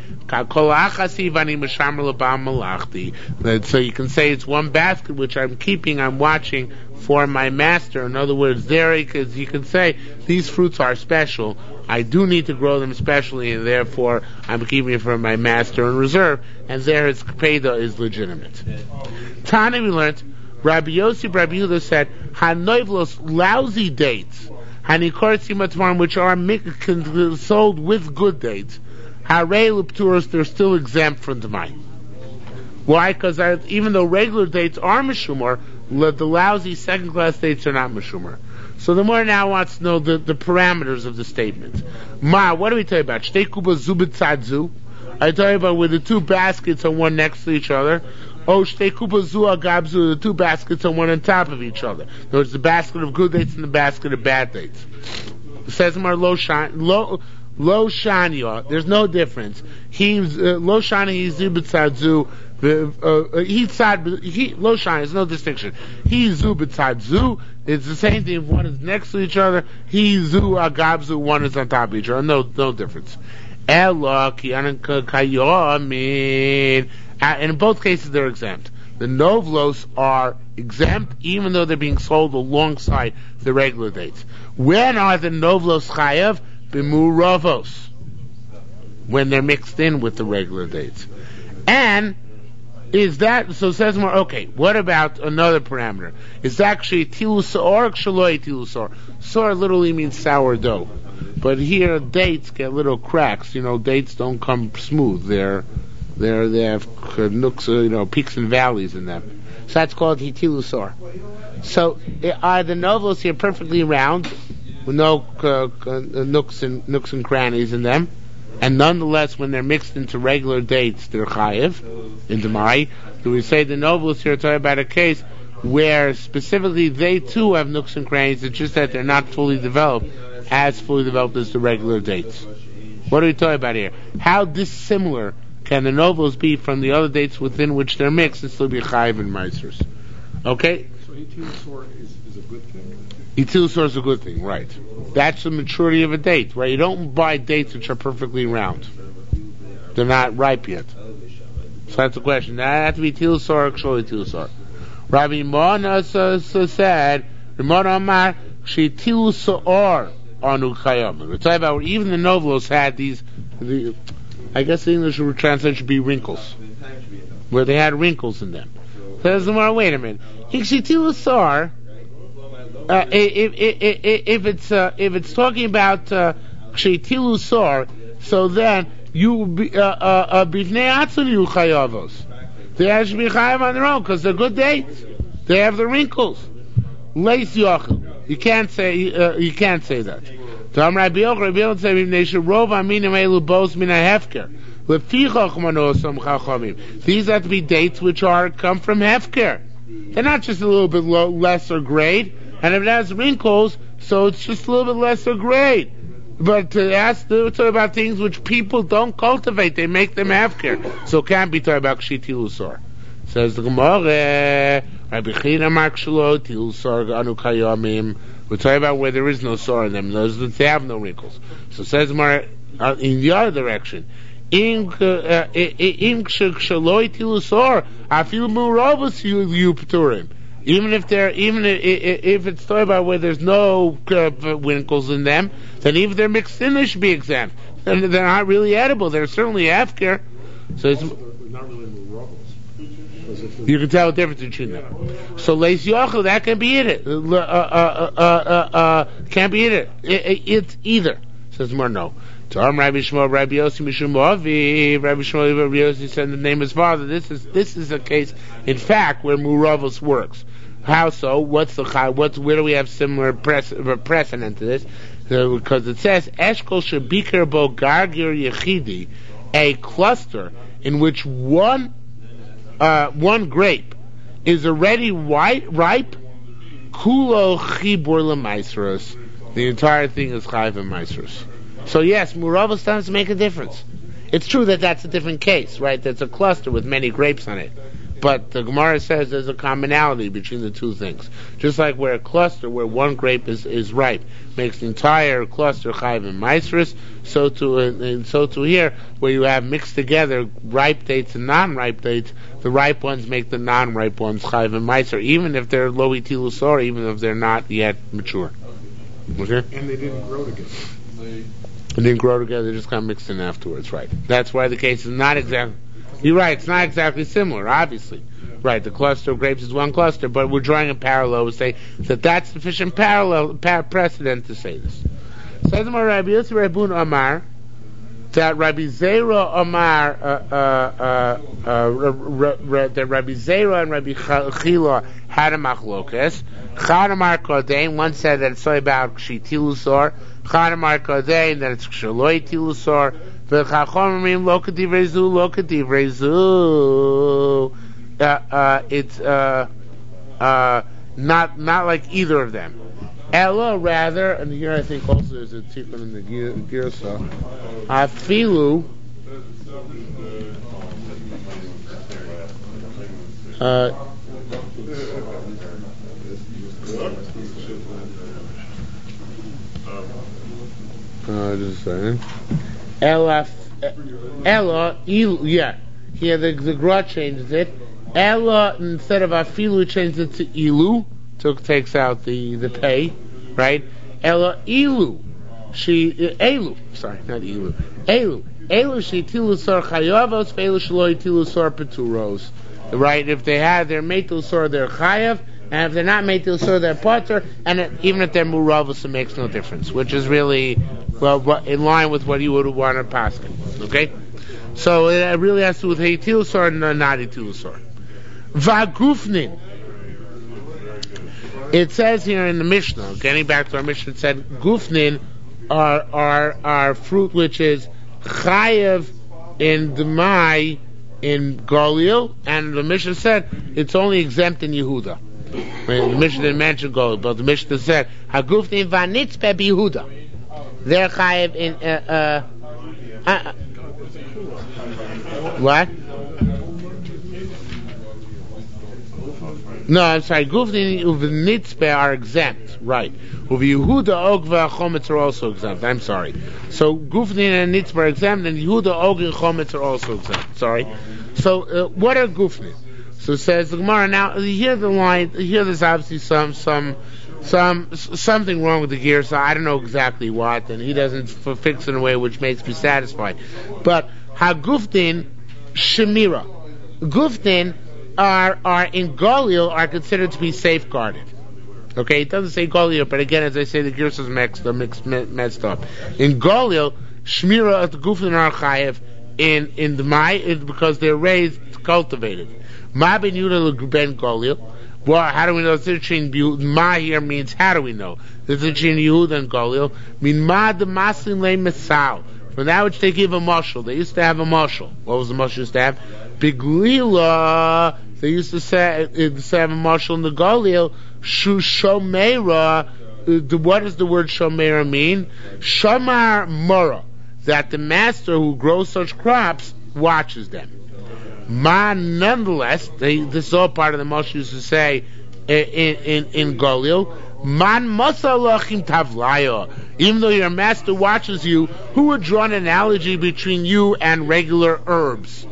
so you can say it's one basket which I'm keeping, I'm watching for my master. In other words, there he can, he can say these fruits are special. I do need to grow them specially, and therefore I'm keeping it for my master in reserve. And there, his peda is legitimate. Tani, we learned. Rabbi Yossi, Rabbi Yehuda said, "Hanoivlos lousy dates, Hanikorsim which are sold with good dates, Harei Lupturos, they're still exempt from Demai. Why? Because even though regular dates are Meshumar, the lousy second-class dates are not Meshumar. So the more now wants to know the, the parameters of the statement. Ma, what do we tell you about? Shtei kuba zubit tzadzu. I tell you about where the two baskets are one next to each other. Oh, shtei kuba zu agabzu, the two baskets are one on top of each other. There's the basket of good dates and the basket of bad dates. It says Mar lo shan lo lo shania. There's no difference. He uh, lo shani he's zubitzadzu. He tzad he lo shani. There's no distinction. He zubitzadzu. It's the same thing if one is next to each other. He zu agabzu. One is on top of each other. No no difference. Ella kiyanan kayomin. And in both cases, they're exempt. The novlos are exempt, even though they're being sold alongside the regular dates. When are the novlos chayav? Bimuravos. When they're mixed in with the regular dates. And is that, so says more, okay, what about another parameter? Is actually tilusor or kshaloi tilusor? Sor literally means sourdough. But here, dates get little cracks. You know, dates don't come smooth. They're They're, they have nooks, you know, peaks and valleys in them. So that's called hitilusor. So are the novels here perfectly round? with no uh, uh, nooks and nooks and crannies in them, and nonetheless, when they're mixed into regular dates, they're chayiv into Mai. Do we say the nobles here talk about a case where specifically they too have nooks and crannies? It's just that they're not fully developed, as fully developed as the regular dates. What are we talking about here? How dissimilar can the nobles be from the other dates within which they're mixed and still be chayiv and meisers? Okay. So eighteen sore is, is a good thing. Eighteen sore is a good thing, right? That's the maturity of a date, right? You don't buy dates which are perfectly round; they're not ripe yet. So that's the question. That has to be til sor or surely til sor. Rabbi Mona so, so said, Ramon Amar, she til sor anu chayam. We're talking about where even the novelos had these. The, I guess the English translation should be wrinkles, where they had wrinkles in them. Says the more. Wait a minute. If she til sor. Uh, if, if, if, if it's uh, if it's talking about ksheitilu uh, sor, so then you be uh, uh, bifnei atzon you chayavos. They have to be chayav on their own because they're good dates. They have the wrinkles. Leis yochel. You can't say uh, you can't say that. Tam Rabbi Yochanan, Rabbi Yochanan said they should rov aminim elu bos min hefker. Lefichach manosam chachamim. These have to be dates which are come from hefker. They're not just a little bit low, lesser grade. And if it has wrinkles, so it's just a little bit lesser grade. But to ask to talk about things which people don't cultivate, they make them afker. So it can't be talking about kshitil usor. Says the Gemara, Rabbi China Mark Shlo, til usor anu kayamim. We're talking about where there is no sor in them. Those that they have no wrinkles. So it says Gemara uh, in the other direction. In kshaloi til usor, afil muravos you pturim. Even if they're, even if, if it's talking about where there's no uh, wrinkles in them, then even if they're mixed in, they should be exempt. And they're not really edible. They're certainly afker. So it's not really rubbles. You can tell the difference between them. So leis yochel, that can be it. Uh, uh, uh, uh, uh, uh, can't be it. it, it it's either. Says more no. Tom Rabbi Shmuel, Rabbi Yossi Mishum Avi, Rabbi Shmuel, Rabbi Yossi said in the name of his father. This is this is a case, in fact, where Muravos works. How so? What's the what's where do we have similar precedent to this? Uh, because it says Eshkol Shabikar Bo Gargir Yechidi, a cluster in which one uh, one grape is already white, ripe. Kulo Chibur LeMaisros. The entire thing is Chayv and Maisros. So yes, Muravos starts to make a difference. It's true that that's a different case, right? That's a cluster with many grapes on it. But the Gemara says there's a commonality between the two things. Just like where a cluster, where one grape is, is ripe, makes the entire cluster chayv and maisrus, so to and, and so to here, where you have mixed together ripe dates and non-ripe dates, the ripe ones make the non-ripe ones chayv and maisr, even if they're lo itilusor, even if they're not yet mature. Okay? And they didn't grow together. They They didn't grow together, they just got mixed in afterwards, right? That's why the case is not exactly... You're right, it's not exactly similar, obviously. Right, the cluster of grapes is one cluster, but we're drawing a parallel. We say that that's sufficient parallel par- precedent to say this. Says my Rabbi Yossi Rabun Amar, that Rabbi Zera Amar, uh, uh, uh, uh, r- r- r- that Rabbi Zera and Rabbi Chila had a machlokas. Chad Amar Kodein, one said that it's about Shitilusor. Chad Amar Kodein, that it's Shaloi Tilusor. V'chachomim lo k'divrei zu, lo k'divrei zu. Uh, uh, it's uh, uh, not not like either of them. Ella, rather, and here I think also there's a tikkun in the Girsa. Afilu. Uh, uh, just a second. Ella, Ella, ilu, yeah. Here the the Gra changes it. Ella, instead of afilu, changes it to ilu. So takes out the the pay, right? Ella ilu, she elu. Sorry, not ilu. Elu, elu she tilusar chayavos, elu shaloi tilusar peturos. Right? If they had their metilsor, they're chayav. And if they're not meitil sur, they're potter, and it, even if they're muravos, it makes no difference, which is really, well, in line with what you would want to pass. Okay? So it really has to do with heitil sur and not heitil sur. Vagufnin. It says here in the Mishnah, getting back to our Mishnah, it said gufnin are are are fruit which is chayev in Demai in Galil, and the Mishnah said it's only exempt in Yehuda. The Mishnah didn't mention Galil, but the Mishnah said hagufnin vanitzpe b'Yehuda. They're chayev in uh, uh, uh, what? No, I'm sorry. Gufnin uvnitzpe are exempt, right? Uvi Yehuda og v'chometz are also exempt. I'm sorry. So Gufnin and Nitzpe are exempt, and Yehuda og and chometz are also exempt. Sorry. So uh, what are Gufnin? So it says the Gemara. Now hear the line. Here there's obviously some some some something wrong with the gear. So I don't know exactly what, and he doesn't f- fix it in a way which makes me satisfied. But Hagufnin Shemira. Gufnin are are in Galil are considered to be safeguarded. Okay, it doesn't say Galil, but again, as I say, the gears is mixed, mixed, messed up. In Galil, Shmira at the Gufnin are chayev in in the Mai because they're raised, cultivated. Ma ben Yehuda ben Galil. Well, how do we know? The Ma here means how do we know? The between Yehuda and Galil mean Ma the Maslin le Mesal. For that which they give a mashal, they used to have a mashal. What was the mashal used to have? Biglila. They used to say to have a mashal in the Galil. Shu Shomeira. What does the word Shomeira mean? Shamar Mora. That the master who grows such crops watches them. Ma, nonetheless, they, this is all part of the mashal used to say in in, in Galil. Man masalachim tavlaya. Even though your master watches you, who would draw an analogy between you and regular herbs?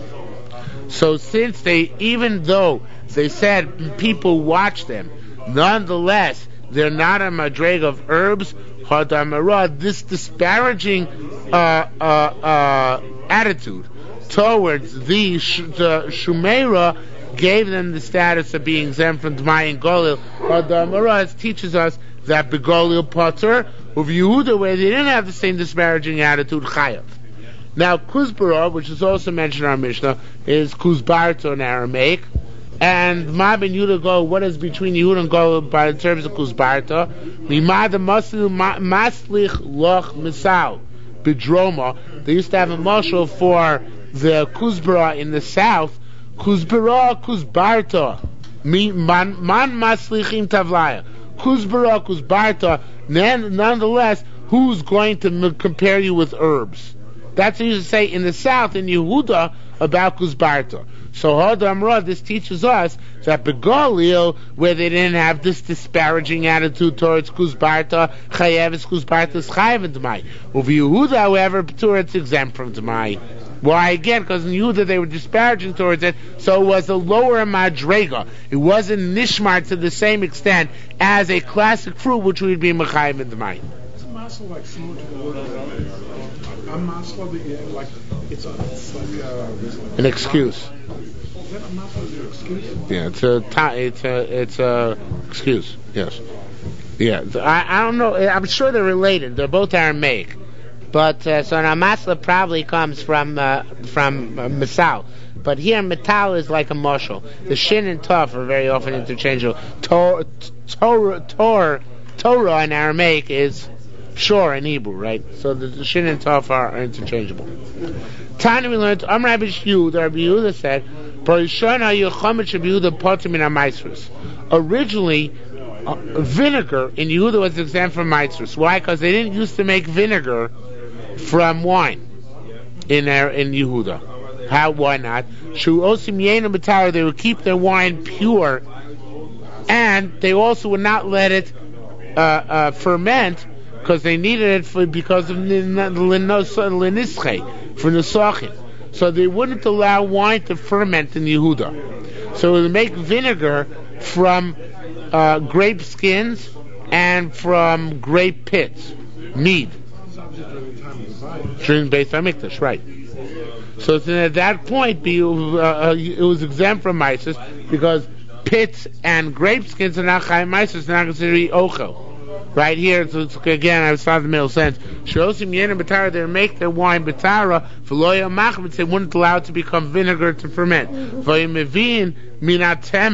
So since they, even though they said people watch them, nonetheless, they're not a madreg of herbs, hadamara, this disparaging uh, uh, uh, attitude towards the, sh- the Shumera gave them the status of being exempt from D'mai and Galil. Hadamara teaches us that Begalil Potter of Yehuda, where they didn't have the same disparaging attitude, Chayav. Now, Kuzbara, which is also mentioned in our Mishnah, is Kuzbarto in Aramaic. And Ma ben Yehuda go, what is between Yehuda and Galil by the terms of Kuzbarto? Mimad Maslich Loch Misal Bidroma. They used to have a mashal for the Kuzbara in the south. Kuzbara Kuzbarto. Man Maslichim Tavlaya. Kuzbara Kuzbarta. Nonetheless, who's going to m- compare you with herbs? That's what you used to say in the south, in Yehuda, about Kuzbarta. So Hadamra, this teaches us that Begalil, where they didn't have this disparaging attitude towards Kuzbarta, Chayev is Kuzbarta is Chayev in D'mai. Over Yehuda, however, Petur, it's exempt from D'mai. Why? Again, because in Yehuda they were disparaging towards it, so it was a lower madrega. It wasn't nishmar to the same extent as a classic fruit, which would be Mechayiv in D'mai. Is a masla like similar to the word a masla that you like? It's, a, it's like a, an excuse. Is that a masla? Is it an excuse? Yeah, it's a ta- it's a it's a excuse. Yes. Yeah, I I don't know. I'm sure they're related. They're both Aramaic. But uh, so now masla probably comes from uh, from uh, misal, but here metal is like a mashal. The shin and tov are very often interchangeable. Tor, Torah, Tor, Torah in Aramaic is shor in Hebrew, right? So the, the shin and tov are, are interchangeable. Tani we learned. Am Rabbi Yehuda, Rabbi Yehuda said, originally, uh, vinegar in Yehuda was exempt from maitzrus. Why? Because they didn't used to make vinegar from wine in their, in Yehuda. How? Why not? Shu osim yena b'tar. They would keep their wine pure, and they also would not let it uh, uh, ferment because they needed it for because of linische for nesachin. So they wouldn't allow wine to ferment in Yehuda. So they make vinegar from uh, grape skins and from grape pits, mead. During Beis Hamikdash, right? So at that point, be, uh, it was exempt from mices because pits and grape skins are not chayim mices, not considered ochel. Right here, so it's, again, I saw the middle sentence. Shosim yenim b'tara, they make their wine b'tara for loya machmitz. They wouldn't allow it to become vinegar to ferment. Vayimevin minat temet.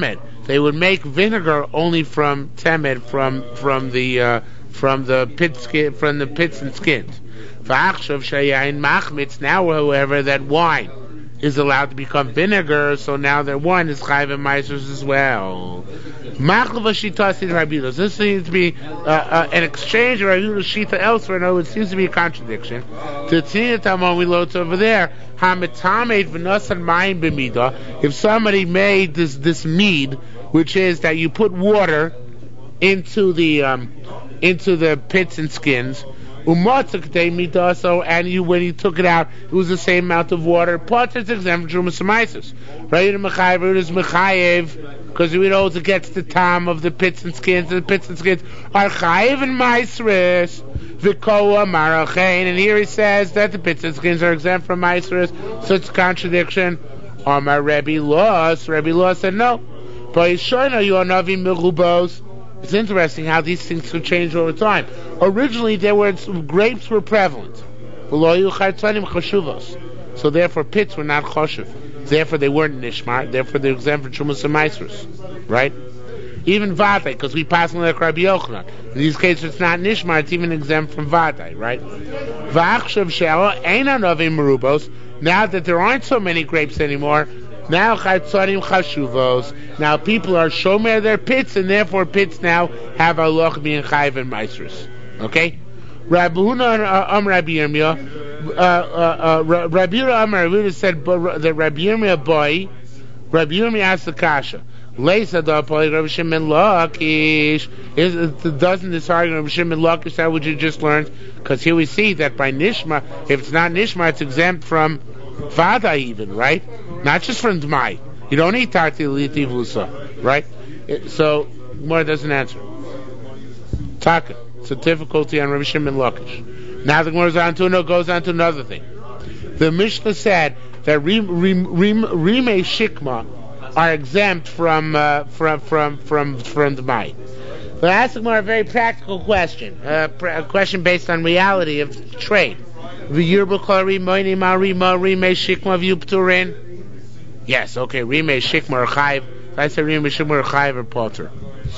they would make vinegar only from temed, from from the uh, from the pit skin, from the pits and skins. V'achshav shayayin machmitz. Now, however, that wine is allowed to become vinegar, so now their wine is chayv and meisers as well. Machlava shita in Rabbi Yehuda. This seems to be uh, uh, an exchange of Rabbi Yehuda's shita elsewhere. No, it seems to be a contradiction. To Tzina Tamon we load over there. Hametamed v'nasan mayim b'mida. If somebody made this this mead, which is that you put water into the um, into the pits and skins. So, and you, when you took it out, it was the same amount of water. Potter is exempt from Trumas. Right? Mechayev is Mechayev, because we know it gets the time of the pits and skins. The pits and skins are Chayev and Maisris, Vikoa Marachain, and here he says that the pits and skins are exempt from Maisris. So it's a contradiction. Or my Rebbe Laws, Rebbe Laws said no. But Yishoina Yonavi Merubos. It's interesting how these things could change over time. Originally, there were grapes were prevalent, so therefore pits were not choshev. Therefore, they weren't nishmar. Therefore, they're exempt from trumas and maasros, right? Even vadai, because we pass on like Rabbi Yochanan. In these cases, it's not nishmar. It's even exempt from vadai, right? V'achshav she'ala einan avim merubos. Now that there aren't so many grapes anymore. Now chaytzanim chashuvos. Now people are shomer their pits, and therefore pits now have a loch being chayv and meisers. Okay? Rabbi Huna Am Rabbi Yirmiyah, Rabbi Yirmiyah Am Rabbi Yirmiyah said that Rabbi Yirmiyah boy, Rabbi Yirmiyah asked the kasha. Leisa da poli Rabbi Shimon Lakish. Doesn't this argument Rabbi Shimon Lakish that what you just learned? Because here we see that by nishma, if it's not nishma, it's exempt from vada even, right? Not just from Dmai. You don't eat Tarti Liti Vusa, right? It, so, Gemara doesn't answer. Taka. It's a difficulty on Rabbi Shimon Lakish. Now the Gemara goes on to, no, goes on to another thing. The Mishnah said that Rime Shikma are exempt from uh, from from from from Dmai. But I asked the Gemara a very practical question, uh, a question based on reality of trade. Yes, okay, Rime Shikma or Chayv. I said Rime Shikma or Chayv or Potter.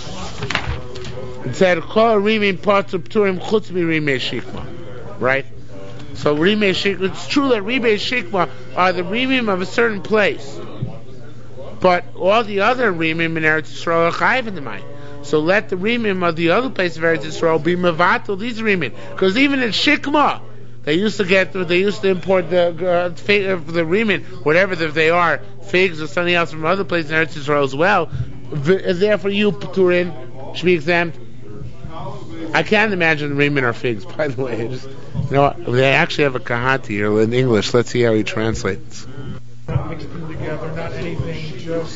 It said Kol Rime Potter Pturim Chutz Mi Rime Shikma. Right? So Rime Shikma, it's true that Rime Shikma are the Rimim of a certain place. But all the other Rimim in Eretz Yisrael are Chayv in the mind. So let the Rimim of the other place of Eretz Yisrael be Mevatel, these Rimim. Because even in Shikma, They used to get, they used to import the uh, fig, uh, the remin, whatever they are, figs or something else from other places in Eretz Yisrael as well. V- therefore, you Pturin should be exempt. I can't imagine the remin are figs. By the way, just, you know, they actually have a kahati here in English. Let's see how he translates. Mixed them together, not anything. Just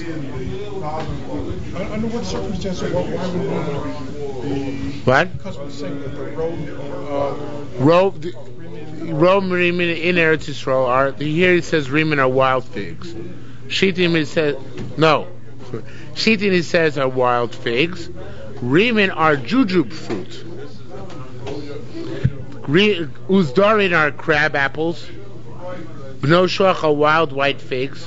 under what circumstances? Why would we? What? Because we're saying that the road, uh, road. The, Rome Rimin in Eretz Yisrael are, here it says Rimin are wild figs. Shitim it says, no. Shitim it says are wild figs. Rimin are jujube fruit. Uzdarin are crab apples. Bno Shoch are wild white figs.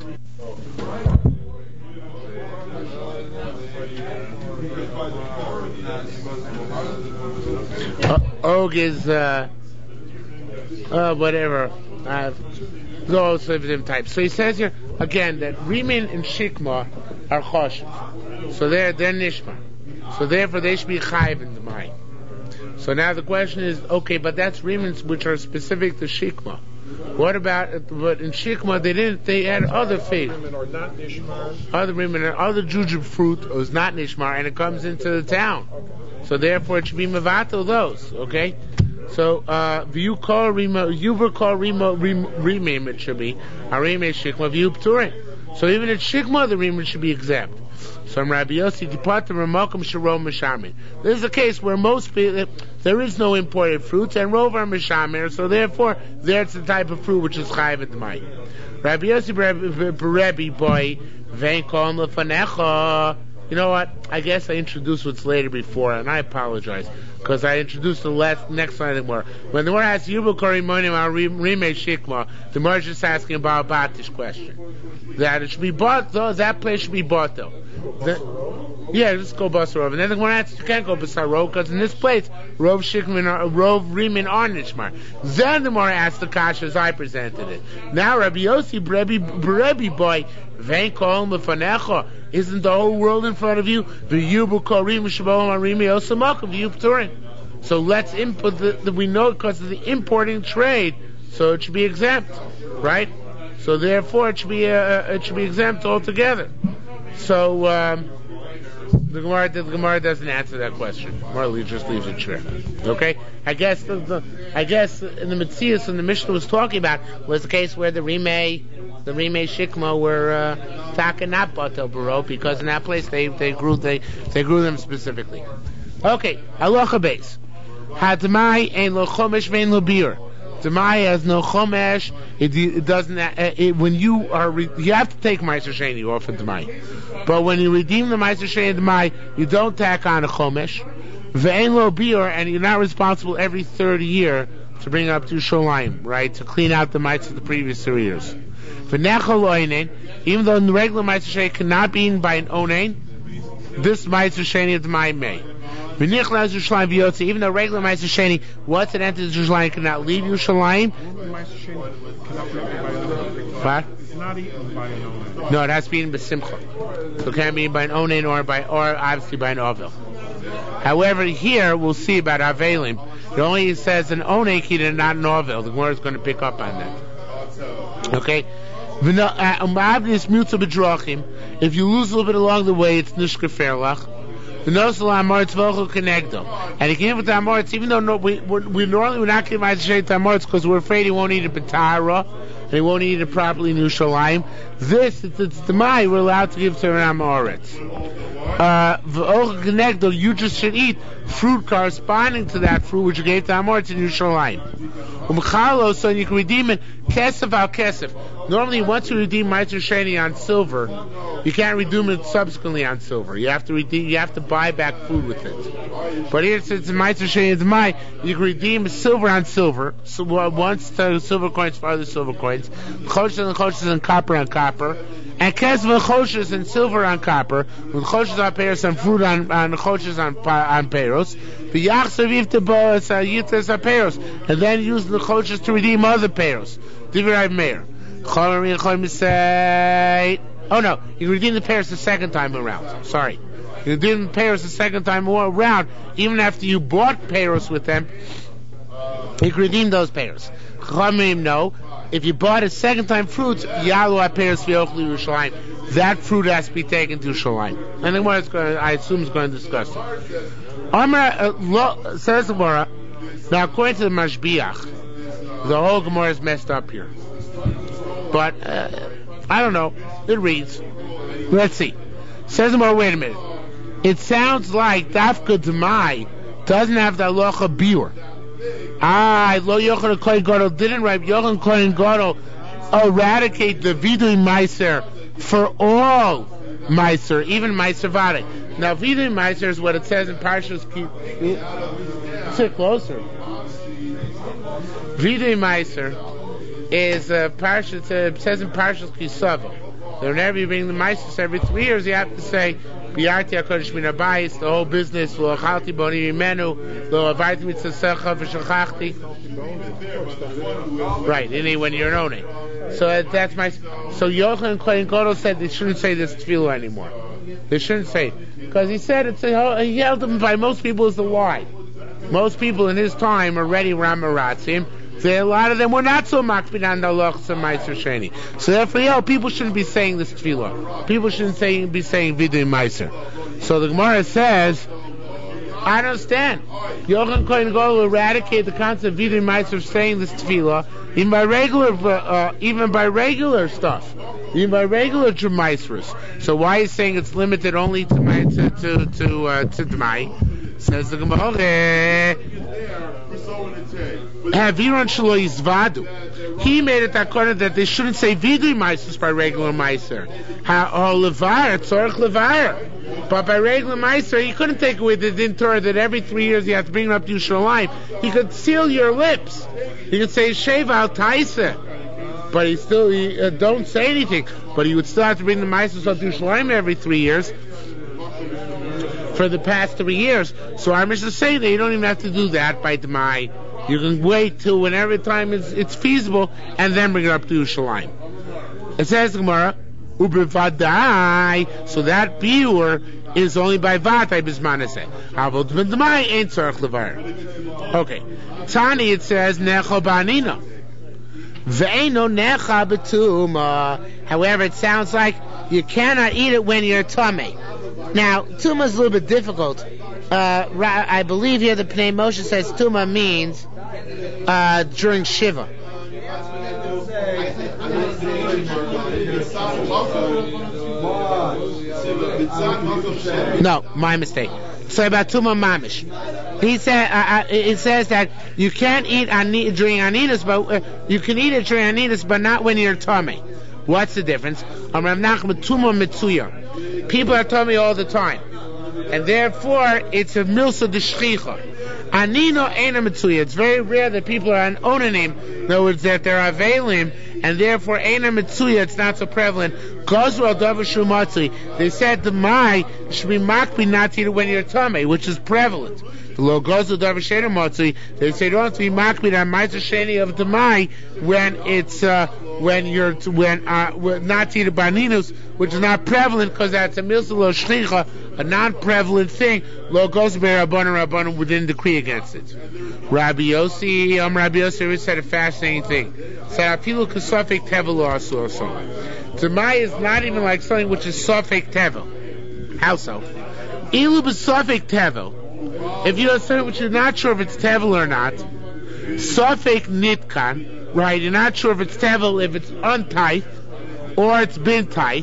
Uh, Og is, uh, Uh, whatever, uh, those of them types. So he says here again that Rimin and Shikma are choshev, so they're they're nishma, so therefore they should be chayv in the mind. So now the question is, okay, but that's Rimins which are specific to Shikma. What about? But in Shikma they didn't. They had other figs. Other Rimin, other jujube fruit was not nishmar, and it comes into the town. So therefore it should be mevatel those. Okay. So, uh, you call Rima, you were called Rima, Rima, it should be, Arime Shikma, V'yu Pturin. So even at Shikma, the Rima should be exempt. So in Rabbi Yossi, depart the Ramokim Sharom Mishamir. This is a case where most people, there is no imported fruits, and Rov are Mishamir, so therefore, there's the type of fruit which is Chayiv at the Mai. Rabbi Yossi, Rabbi boy, Vein Kol Lefanecha. You know what? I guess I introduced what's later before, and I apologize, because I introduced the last, next line of the Gemara. When the Gemara asks Yubal Kori Monim Al Rime Shikma, the Gemara is just asking about a Batish question. That it should be bought, though, that place should be bought, though. The, yeah, just go Basarov. And then the Gemara answers, you can't go Basarov, because in this place, Rov Shikmin, Rov Rimin are Nishmar. Then the Gemara asked the Kasha as I presented it. Now Rabbi Yossi, Rabbi, Rabbi boy, Vein Kol Mefanecha, isn't the whole world in front of you? V'yubu Korim Shabom Arimi Osamakum V'yupturin. So let's input the, the we know because of the importing trade, so it should be exempt, right? So therefore it should be uh, it should be exempt altogether. So um, the Gemara the Gemara doesn't answer that question. Gemara just leaves it short. Okay, I guess the, the I guess in the Metzius and the Mishnah was talking about was the case where the Rimei the Rimei Shikma were uh, taka not batel baro, because in that place they they grew they they grew them specifically. Okay, halacha base. Hadmai ein lo chomesh vein lo bir. Demai has no chomesh. It, it doesn't. It, when you are, re, you have to take Meiser Sheni off of Demai. But when you redeem the Meiser Sheni Demai, you don't tack on a chomesh. Ve'en lo bir, and you're not responsible every third year to bring up to Sholayim, right? To clean out the mites of the previous three years. V'nechol oinen, even though the regular Meiser Sheni cannot be eaten by an onein, this Meiser Sheni Demai may. Even though regular Meiser Sheni, once it enters Yerushalayim, cannot leave Yerushalayim. What? It's not eaten by an onen. No, it has to be eaten by Simcha. So it can't be eaten by an onen or by, or obviously by an ovel. However, here we'll see about avelim. It only says an onen kid and not an ovel. The Gemara is going to pick up on that. Okay. If you lose a little bit along the way, it's nishka fairlach. And he came with the Amoritz, even though no, we, we, we normally would not give Meiser Sheni to Amoritz because we're afraid he won't eat it B'tahara and he won't eat it properly in Yerushalayim. This, it's, it's the Mai, we're allowed to give to an Amoritz. Uh, you just should eat fruit corresponding to that fruit which you gave to Amoritz in Yerushalayim. So you can redeem it kesef al kesef. Normally, once you redeem Meiser Sheni on silver, you can't redeem it subsequently on silver. You have to redeem. You have to buy back food with it. But here, since Meiser Sheni is my, you can redeem silver on silver. So once the silver coins for other silver coins, choshes and choshes and copper on copper, and kesef and choshes and silver on copper, with choshes on peros and fruit on on choshes on on peros. And then use the choshes to redeem other peros. Divrei Meir. Oh no, you can redeem the peros the second time around. Sorry. You redeem the peros the second time around, even after you bought peros with them, you can redeem those peros. No. If you bought a second time fruits, Yalu peros v'yochli Yerushalayim. That fruit has to be taken to Yerushalayim. And then what it's going to, I assume is going to discuss it. Amar uh, lo, says the Gemara. Now, according to the Mashbiach, the whole Gemara is messed up here. But, uh, I don't know. It reads. Let's see. Says the Gemara, wait a minute. It sounds like Dafka Demai doesn't have the halacha biur. Ah, Lo Yochanan Kohen Gadol didn't write Yochanan Kohen Gadol eradicate the Vidui Meiser for all Meiser, even Meiser Vade. Now, Vidui Meiser is what it says in Parshas Ki... Sit closer. Vidui Meiser is a Parshas, it says in Parshas Kisava. Whenever you bring the Meiser every three years, you have to say, Biarti HaKodesh Min HaBayis, the whole business, Lo Achalti Boni Mimenu, Lo Avarti Mitzasecha V'Shachachti. Right, when you're an Onei. So that's my. So Yochanan Kohen Gadol said they shouldn't say this tefillah anymore. They shouldn't say it because he said it's a, he held them by most people as the why. Most people in his time are ready Ramaratzim. So a lot of them were not so makpid on the halachos of Meiser Sheni. So therefore, yeah, people shouldn't be saying this tefillah. People shouldn't say, be saying Vidui Meiser. So the Gemara says, I don't understand. Yochanan Kohen Gadol eradicate the concept of Vidui Meiser of saying this tefillah, even by regular, uh, even by regular stuff, even by regular Jemaisrus. So why is saying it's limited only to my, to to to uh, to Demai? Says the Gemara. Haviron shelo yizvadu. He made it according that they shouldn't say Vidui Meiser by regular Meiser. How levar tzorich levar. But by regular Meiser, he couldn't take away the din Torah that every three years you have to bring it up to Yerushalayim. He could seal your lips. He could say Sheva al Taisa. but he still he, uh, don't say anything. But he would still have to bring the Meiser Sot to Yerushalayim every three years for the past three years. So our Mishnah say that you don't even have to do that by Demai. You can wait till whenever time it's, it's feasible and then bring it up to Yerushalayim. It says Gemara, Ubevadai. So that biur is only by Vatai Bismanase. How about Demai ain't Tzarech Levar? Okay. Tani, it says Necha Ba'anina. Ve'eno Necha B'Tuma. However, it sounds like you cannot eat it when you're tummy. Now, Tuma is a little bit difficult. Uh, I believe here the Pnei Moshe says Tuma means uh, during Shiva. No, my mistake. So about Tuma Mamish. He said uh, uh, it says that you can't eat ani- during Anidas, but uh, you can eat it during Anidas, but not when you're tummy. What's the difference? People are tummy all the time, and therefore it's a milsa de shchicha. Anino ena mitzuya. It's very rare that people are on onanim. In other words, that they're avelim, and therefore ena mitzuya. It's not so prevalent. Gozra davashu matzi. They said the mai should be makbi not to eat it when you're tummy, which is prevalent. The lo gozra davashenu matzi. They say don't have to be makbi on ma'aser sheni of the mai when it's uh, when you're when uh, not to eat baninus, which is not prevalent because that's a milsa lo shchicha, a non-prevalent thing. Lo gozra be'rabbanan rabbanan within decree against it. Rabbi Yossi, um, Rabbi Yossi said a fascinating thing. Said afilu kasafik tevel or asur something. Demai is not even like something which is safek tevel. How so? Ilu b'safek tevel. If you have something which you're not sure if it's tevel or not, safek nitkan, right? You're not sure if it's tevel, if it's untight or it's been tight.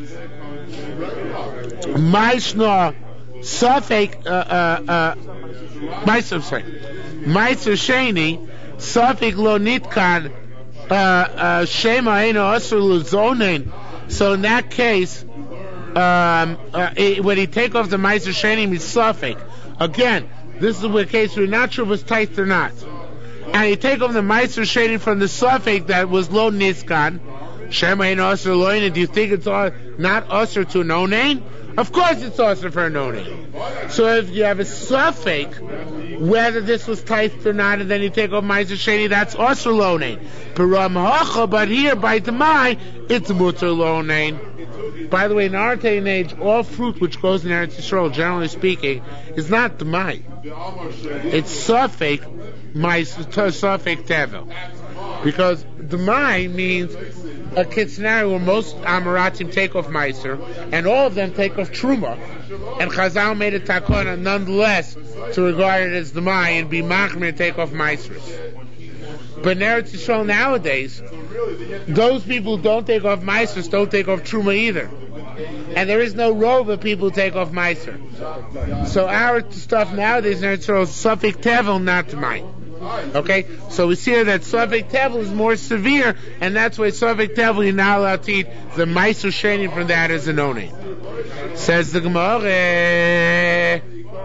Maishna safek uh uh uh. Meiser, sorry. Meiser Sheni, Safik Lo Nitkan, Shema Eino Asur Luzonin. So in that case, um, uh, it, when he take off the Meiser Sheni, he's Safik. Again, this is the case where you're not sure if it's tight or not. And you take off the Meiser Sheni from the Safik that was Lo Nitkan, Shema Eino Asur Loin, do you think it's all, not Asur to no name? Of course it's also for a no-name. So if you have a suffix, whether this was tight or not, and then you take off Meiser Sheni, that's also lo-name. But here, by Demai, it's mutter lo-name. By the way, in our day and age, all fruit which grows in Eretz Yisrael, generally speaking, is not Demai. It's suffix, suffix tevel. Because Demai means a kid scenario where most Amaratim take off Meiser, and all of them take off Truma, and Chazal made a takona nonetheless to regard it as Demai and be machmir to take off Meisers. But in Eretz Yisrael nowadays, those people who don't take off Meisers don't take off Truma either. And there is no rove of people who take off Meiser. So our stuff nowadays in Eretz Yisrael is Safek Tevel, not Demai. Okay, so we see here that Safek Tevel is more severe, and that's why Safek Tevel you're not allowed to eat the Meiser Sheni from that as a no-name. Says the Gemara,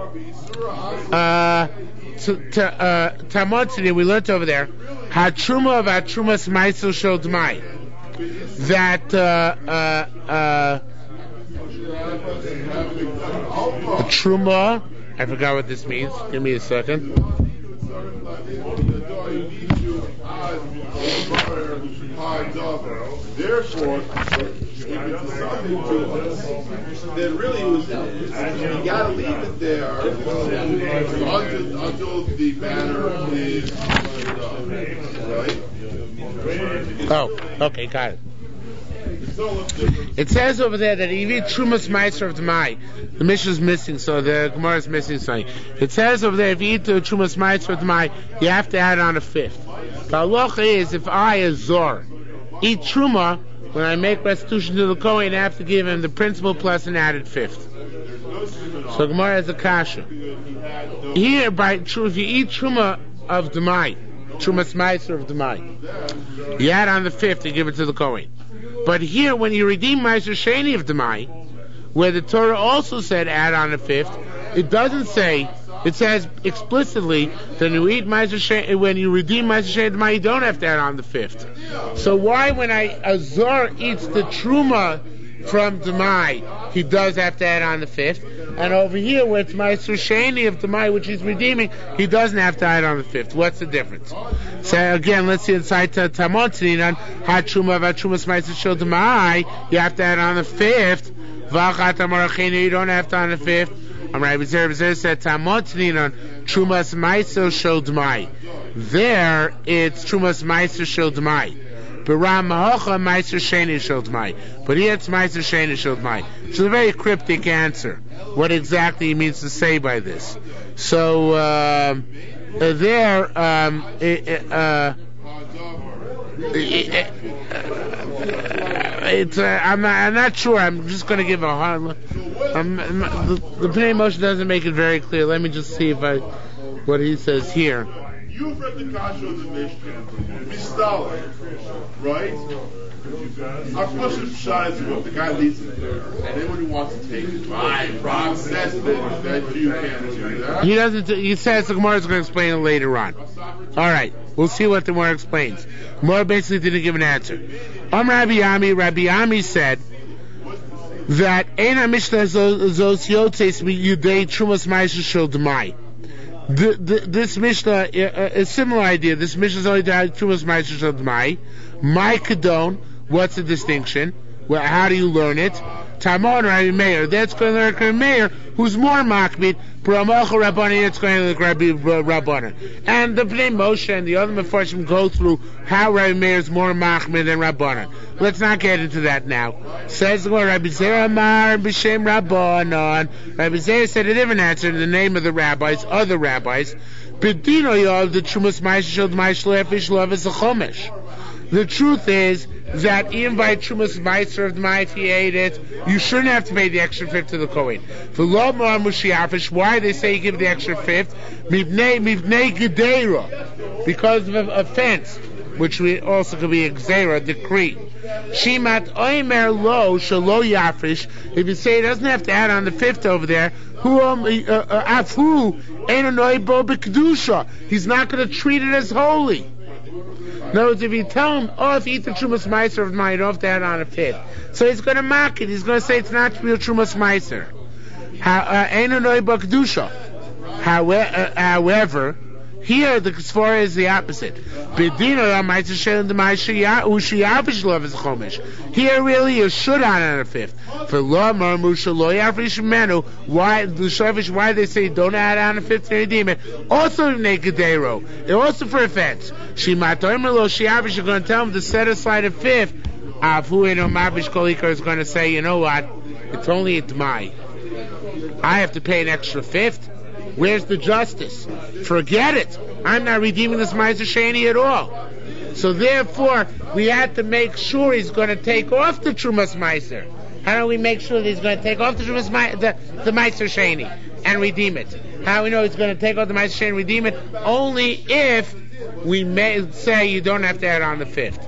uh, Tamot today we learned over there, Hatruma of Hatrumas Meiser Shel Demai, that uh, uh, uh, Truma. I forgot what this means. Give me a second. Therefore, if it's something to us, then really was, you gotta leave it there until, until the matter is right? Oh, okay, got it. It says over there that if you eat Trumas Meiser of Demai, the Mishnah is missing, so the Gemara is missing something. It says over there if you eat the Trumas Meiser of Demai, you have to add on a fifth. The halacha is if I, a Zor, eat Truma, when I make restitution to the Kohen, I have to give him the principal plus an added fifth. So Gemara has a kasha. Here, by if you eat Truma of Demai, Trumas Meiser of Demai, you add on the fifth and give it to the Kohen. But here, when you redeem Meiser Sheni of Demai, where the Torah also said add on a fifth, it doesn't say it says explicitly that when you eat Meiser Sheni, when you redeem Meiser Sheni D'mai, you don't have to add on the fifth. So why, when I Azor eats the Truma from D'mai, he does have to add on the fifth, and over here where it's Meiser Sheni of D'mai, which he's redeeming, he doesn't have to add on the fifth? What's the difference? So again, let's see inside Tamot Tninan, Ha Truma V'Trumas Meiser Shel D'mai, you have to add on the fifth. V'Achat Amarachenu, you don't have to add on the fifth. Amar Bezer Bezer said Tamot Tninan, Trumas Meiser Shel D'mai. There it's Trumas Meiser Shel D'mai. But here it's Meiser Sheni Shel D'mai. It's a very cryptic answer. What exactly he means to say by this? So uh, uh, there, um, it, uh, it, uh, it's. Uh, I'm not. I'm not sure. I'm just going to give a hard. I'm, I'm, the the Pnei Moshe doesn't make it very clear. Let me just see if I what he says here. You've read the Kasha of the Mishnah, Mistaleh, right? Our question of Shai is what the guy leaves it there, and anyone who wants to take it, fine. Rob says that, that you can't do that. He doesn't. He says the Gemara is going to explain it later on. All right, we'll see what the Gemara explains. Gemara basically didn't give an answer. Um, Rabbi Ami, Rabbi Ami said that Eina Mishnah Zos Yotes Yudei Trumas Meiser Shel D'mai. The, the, this Mishnah, uh, a similar idea. This Mishnah is only Trumas Meiser Shel D'mai. My Kadon, what's the distinction? Well, how do you learn it? Tamon Rabbi Meir. That's going to learn Rabbi Meir, who's more makbid. B'Ramacha Rabbani, it's going to learn Rabbi Rabbana. And the Pnei Moshe and the other Mefarshim go through how Rabbi Meir is more makbid than Rabbana. Let's not get into that now. Says the word Rabbi Zera Amar B'Shem Rabbanon. Rabbi Zera said a different answer in the name of the rabbis, other rabbis. B'Dino Yod the Trumas Meiser Shel D'mai Shlefish Lovis Achomesh. The truth is that even by Trumas Meiser of D'mai, if he ate it, you shouldn't have to pay the extra fifth to the Kohen. For Lo Mar Mushiafish, why they say you give the extra fifth? Mivnei Mivnei Gedera, because of an offense, which we also could be a Gzera, decree. Shimat Oimer Lo Shalo Yafish. If you say he doesn't have to add on the fifth over there, who Afu Einanoibo B'Kedusha. He's not going to treat it as holy. In other words, if you tell him, oh, if you eat the Trumas Meiser of mine, you don't have to add on a fifth. So he's going to mock it. He's going to say it's not real Trumas Meiser. However, here the Sfora is the opposite. Here really you should add on a fifth. For law marmusha lo yafrish menu, why the shavish? Why they say don't add on a fifth to redeem it? Also nekadero. It also for offense. Shimatoimer lo shiavish. You're going to tell him to set aside a fifth. Afu eno mavish kolikar is going to say, you know what? It's only a D'mai. I have to pay an extra fifth. Where's the justice? Forget it. I'm not redeeming this Meiser Sheni at all. So therefore, we had to make sure he's going to take off the Trumas Meiser. How do we make sure that he's going to take off the Trumas Meiser, the, the Meiser Sheni and redeem it? How do we know he's going to take off the Meiser Sheni and redeem it? Only if we may say you don't have to add on the fifth.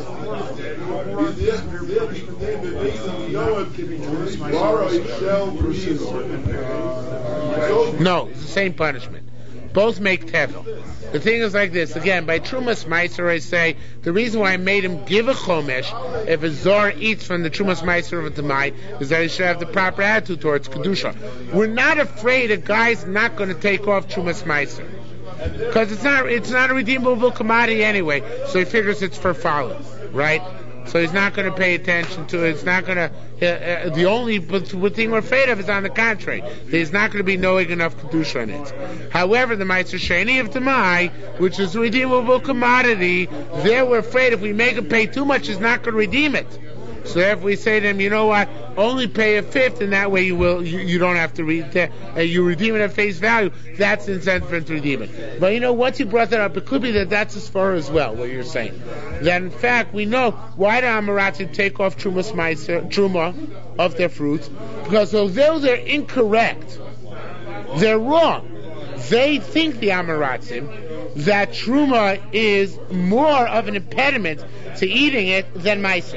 No, it's the same punishment. Both make tevel. The thing is like this. Again, by Trumas Meiser, I say the reason why I made him give a chomesh if a zor eats from the Trumas Meiser of the D'mai is that he should have the proper attitude towards kedusha. We're not afraid a guy's not going to take off Trumas Meiser because it's not it's not a redeemable commodity anyway. So he figures it's for follow, right? So he's not going to pay attention to it. It's not going to. Uh, uh, the only thing we're afraid of is on the contrary. There's not going to be knowing enough kedusha in it. However, the Meiser Sheni of D'mai, which is a redeemable commodity, there we're afraid if we make him pay too much, he's not going to redeem it. So if we say to him, you know what, only pay a fifth, and that way you will, you, you don't have to read, uh, you redeem it at face value. That's the incentive for him to redeem it. But you know, once you brought that up, it could be that that's as far as well. What you're saying, that in fact we know why the Amaratim take off Trumas Meiser, Truma of their fruits, because although they're incorrect, they're wrong. They think the Amaratim that Truma is more of an impediment to eating it than Meiser.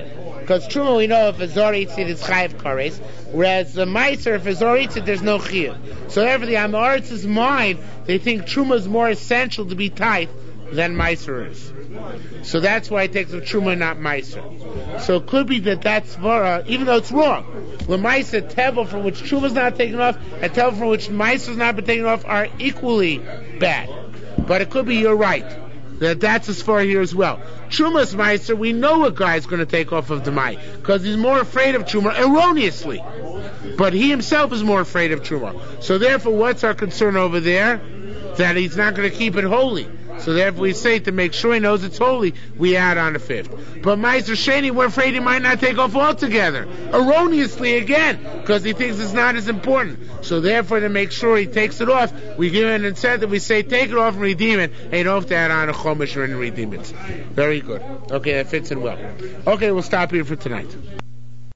Because Truma, we know if a Zor eats it, it's Chayiv Kares. Whereas the Meiser, if a Zor eats it, there's no Chiyuv. So therefore, the Amoritz' mind, they think Truma is more essential to be tight than Meiser is. So that's why it takes a Truma, not Meiser. So it could be that that's Svara, even though it's wrong. L'Meiser, Tevel from which Truma's not taken off, and Tevel from which Meiser's not been taken off are equally bad. But it could be you're right, that that's as far here as well. Truma's Meiser, we know a guy's going to take off of the Mai, because he's more afraid of Truma erroneously. But he himself is more afraid of Truma. So therefore, what's our concern over there? That he's not going to keep it holy. So therefore we say to make sure he knows it's holy, we add on a fifth. But Meiser Sheni, we're afraid he might not take off altogether. Erroneously again, because he thinks it's not as important. So therefore to make sure he takes it off, we give an incentive, we say take it off and redeem it, and you don't have to add on a chomish and redeem it. Very good. Okay, that fits in well. Okay, we'll stop here for tonight.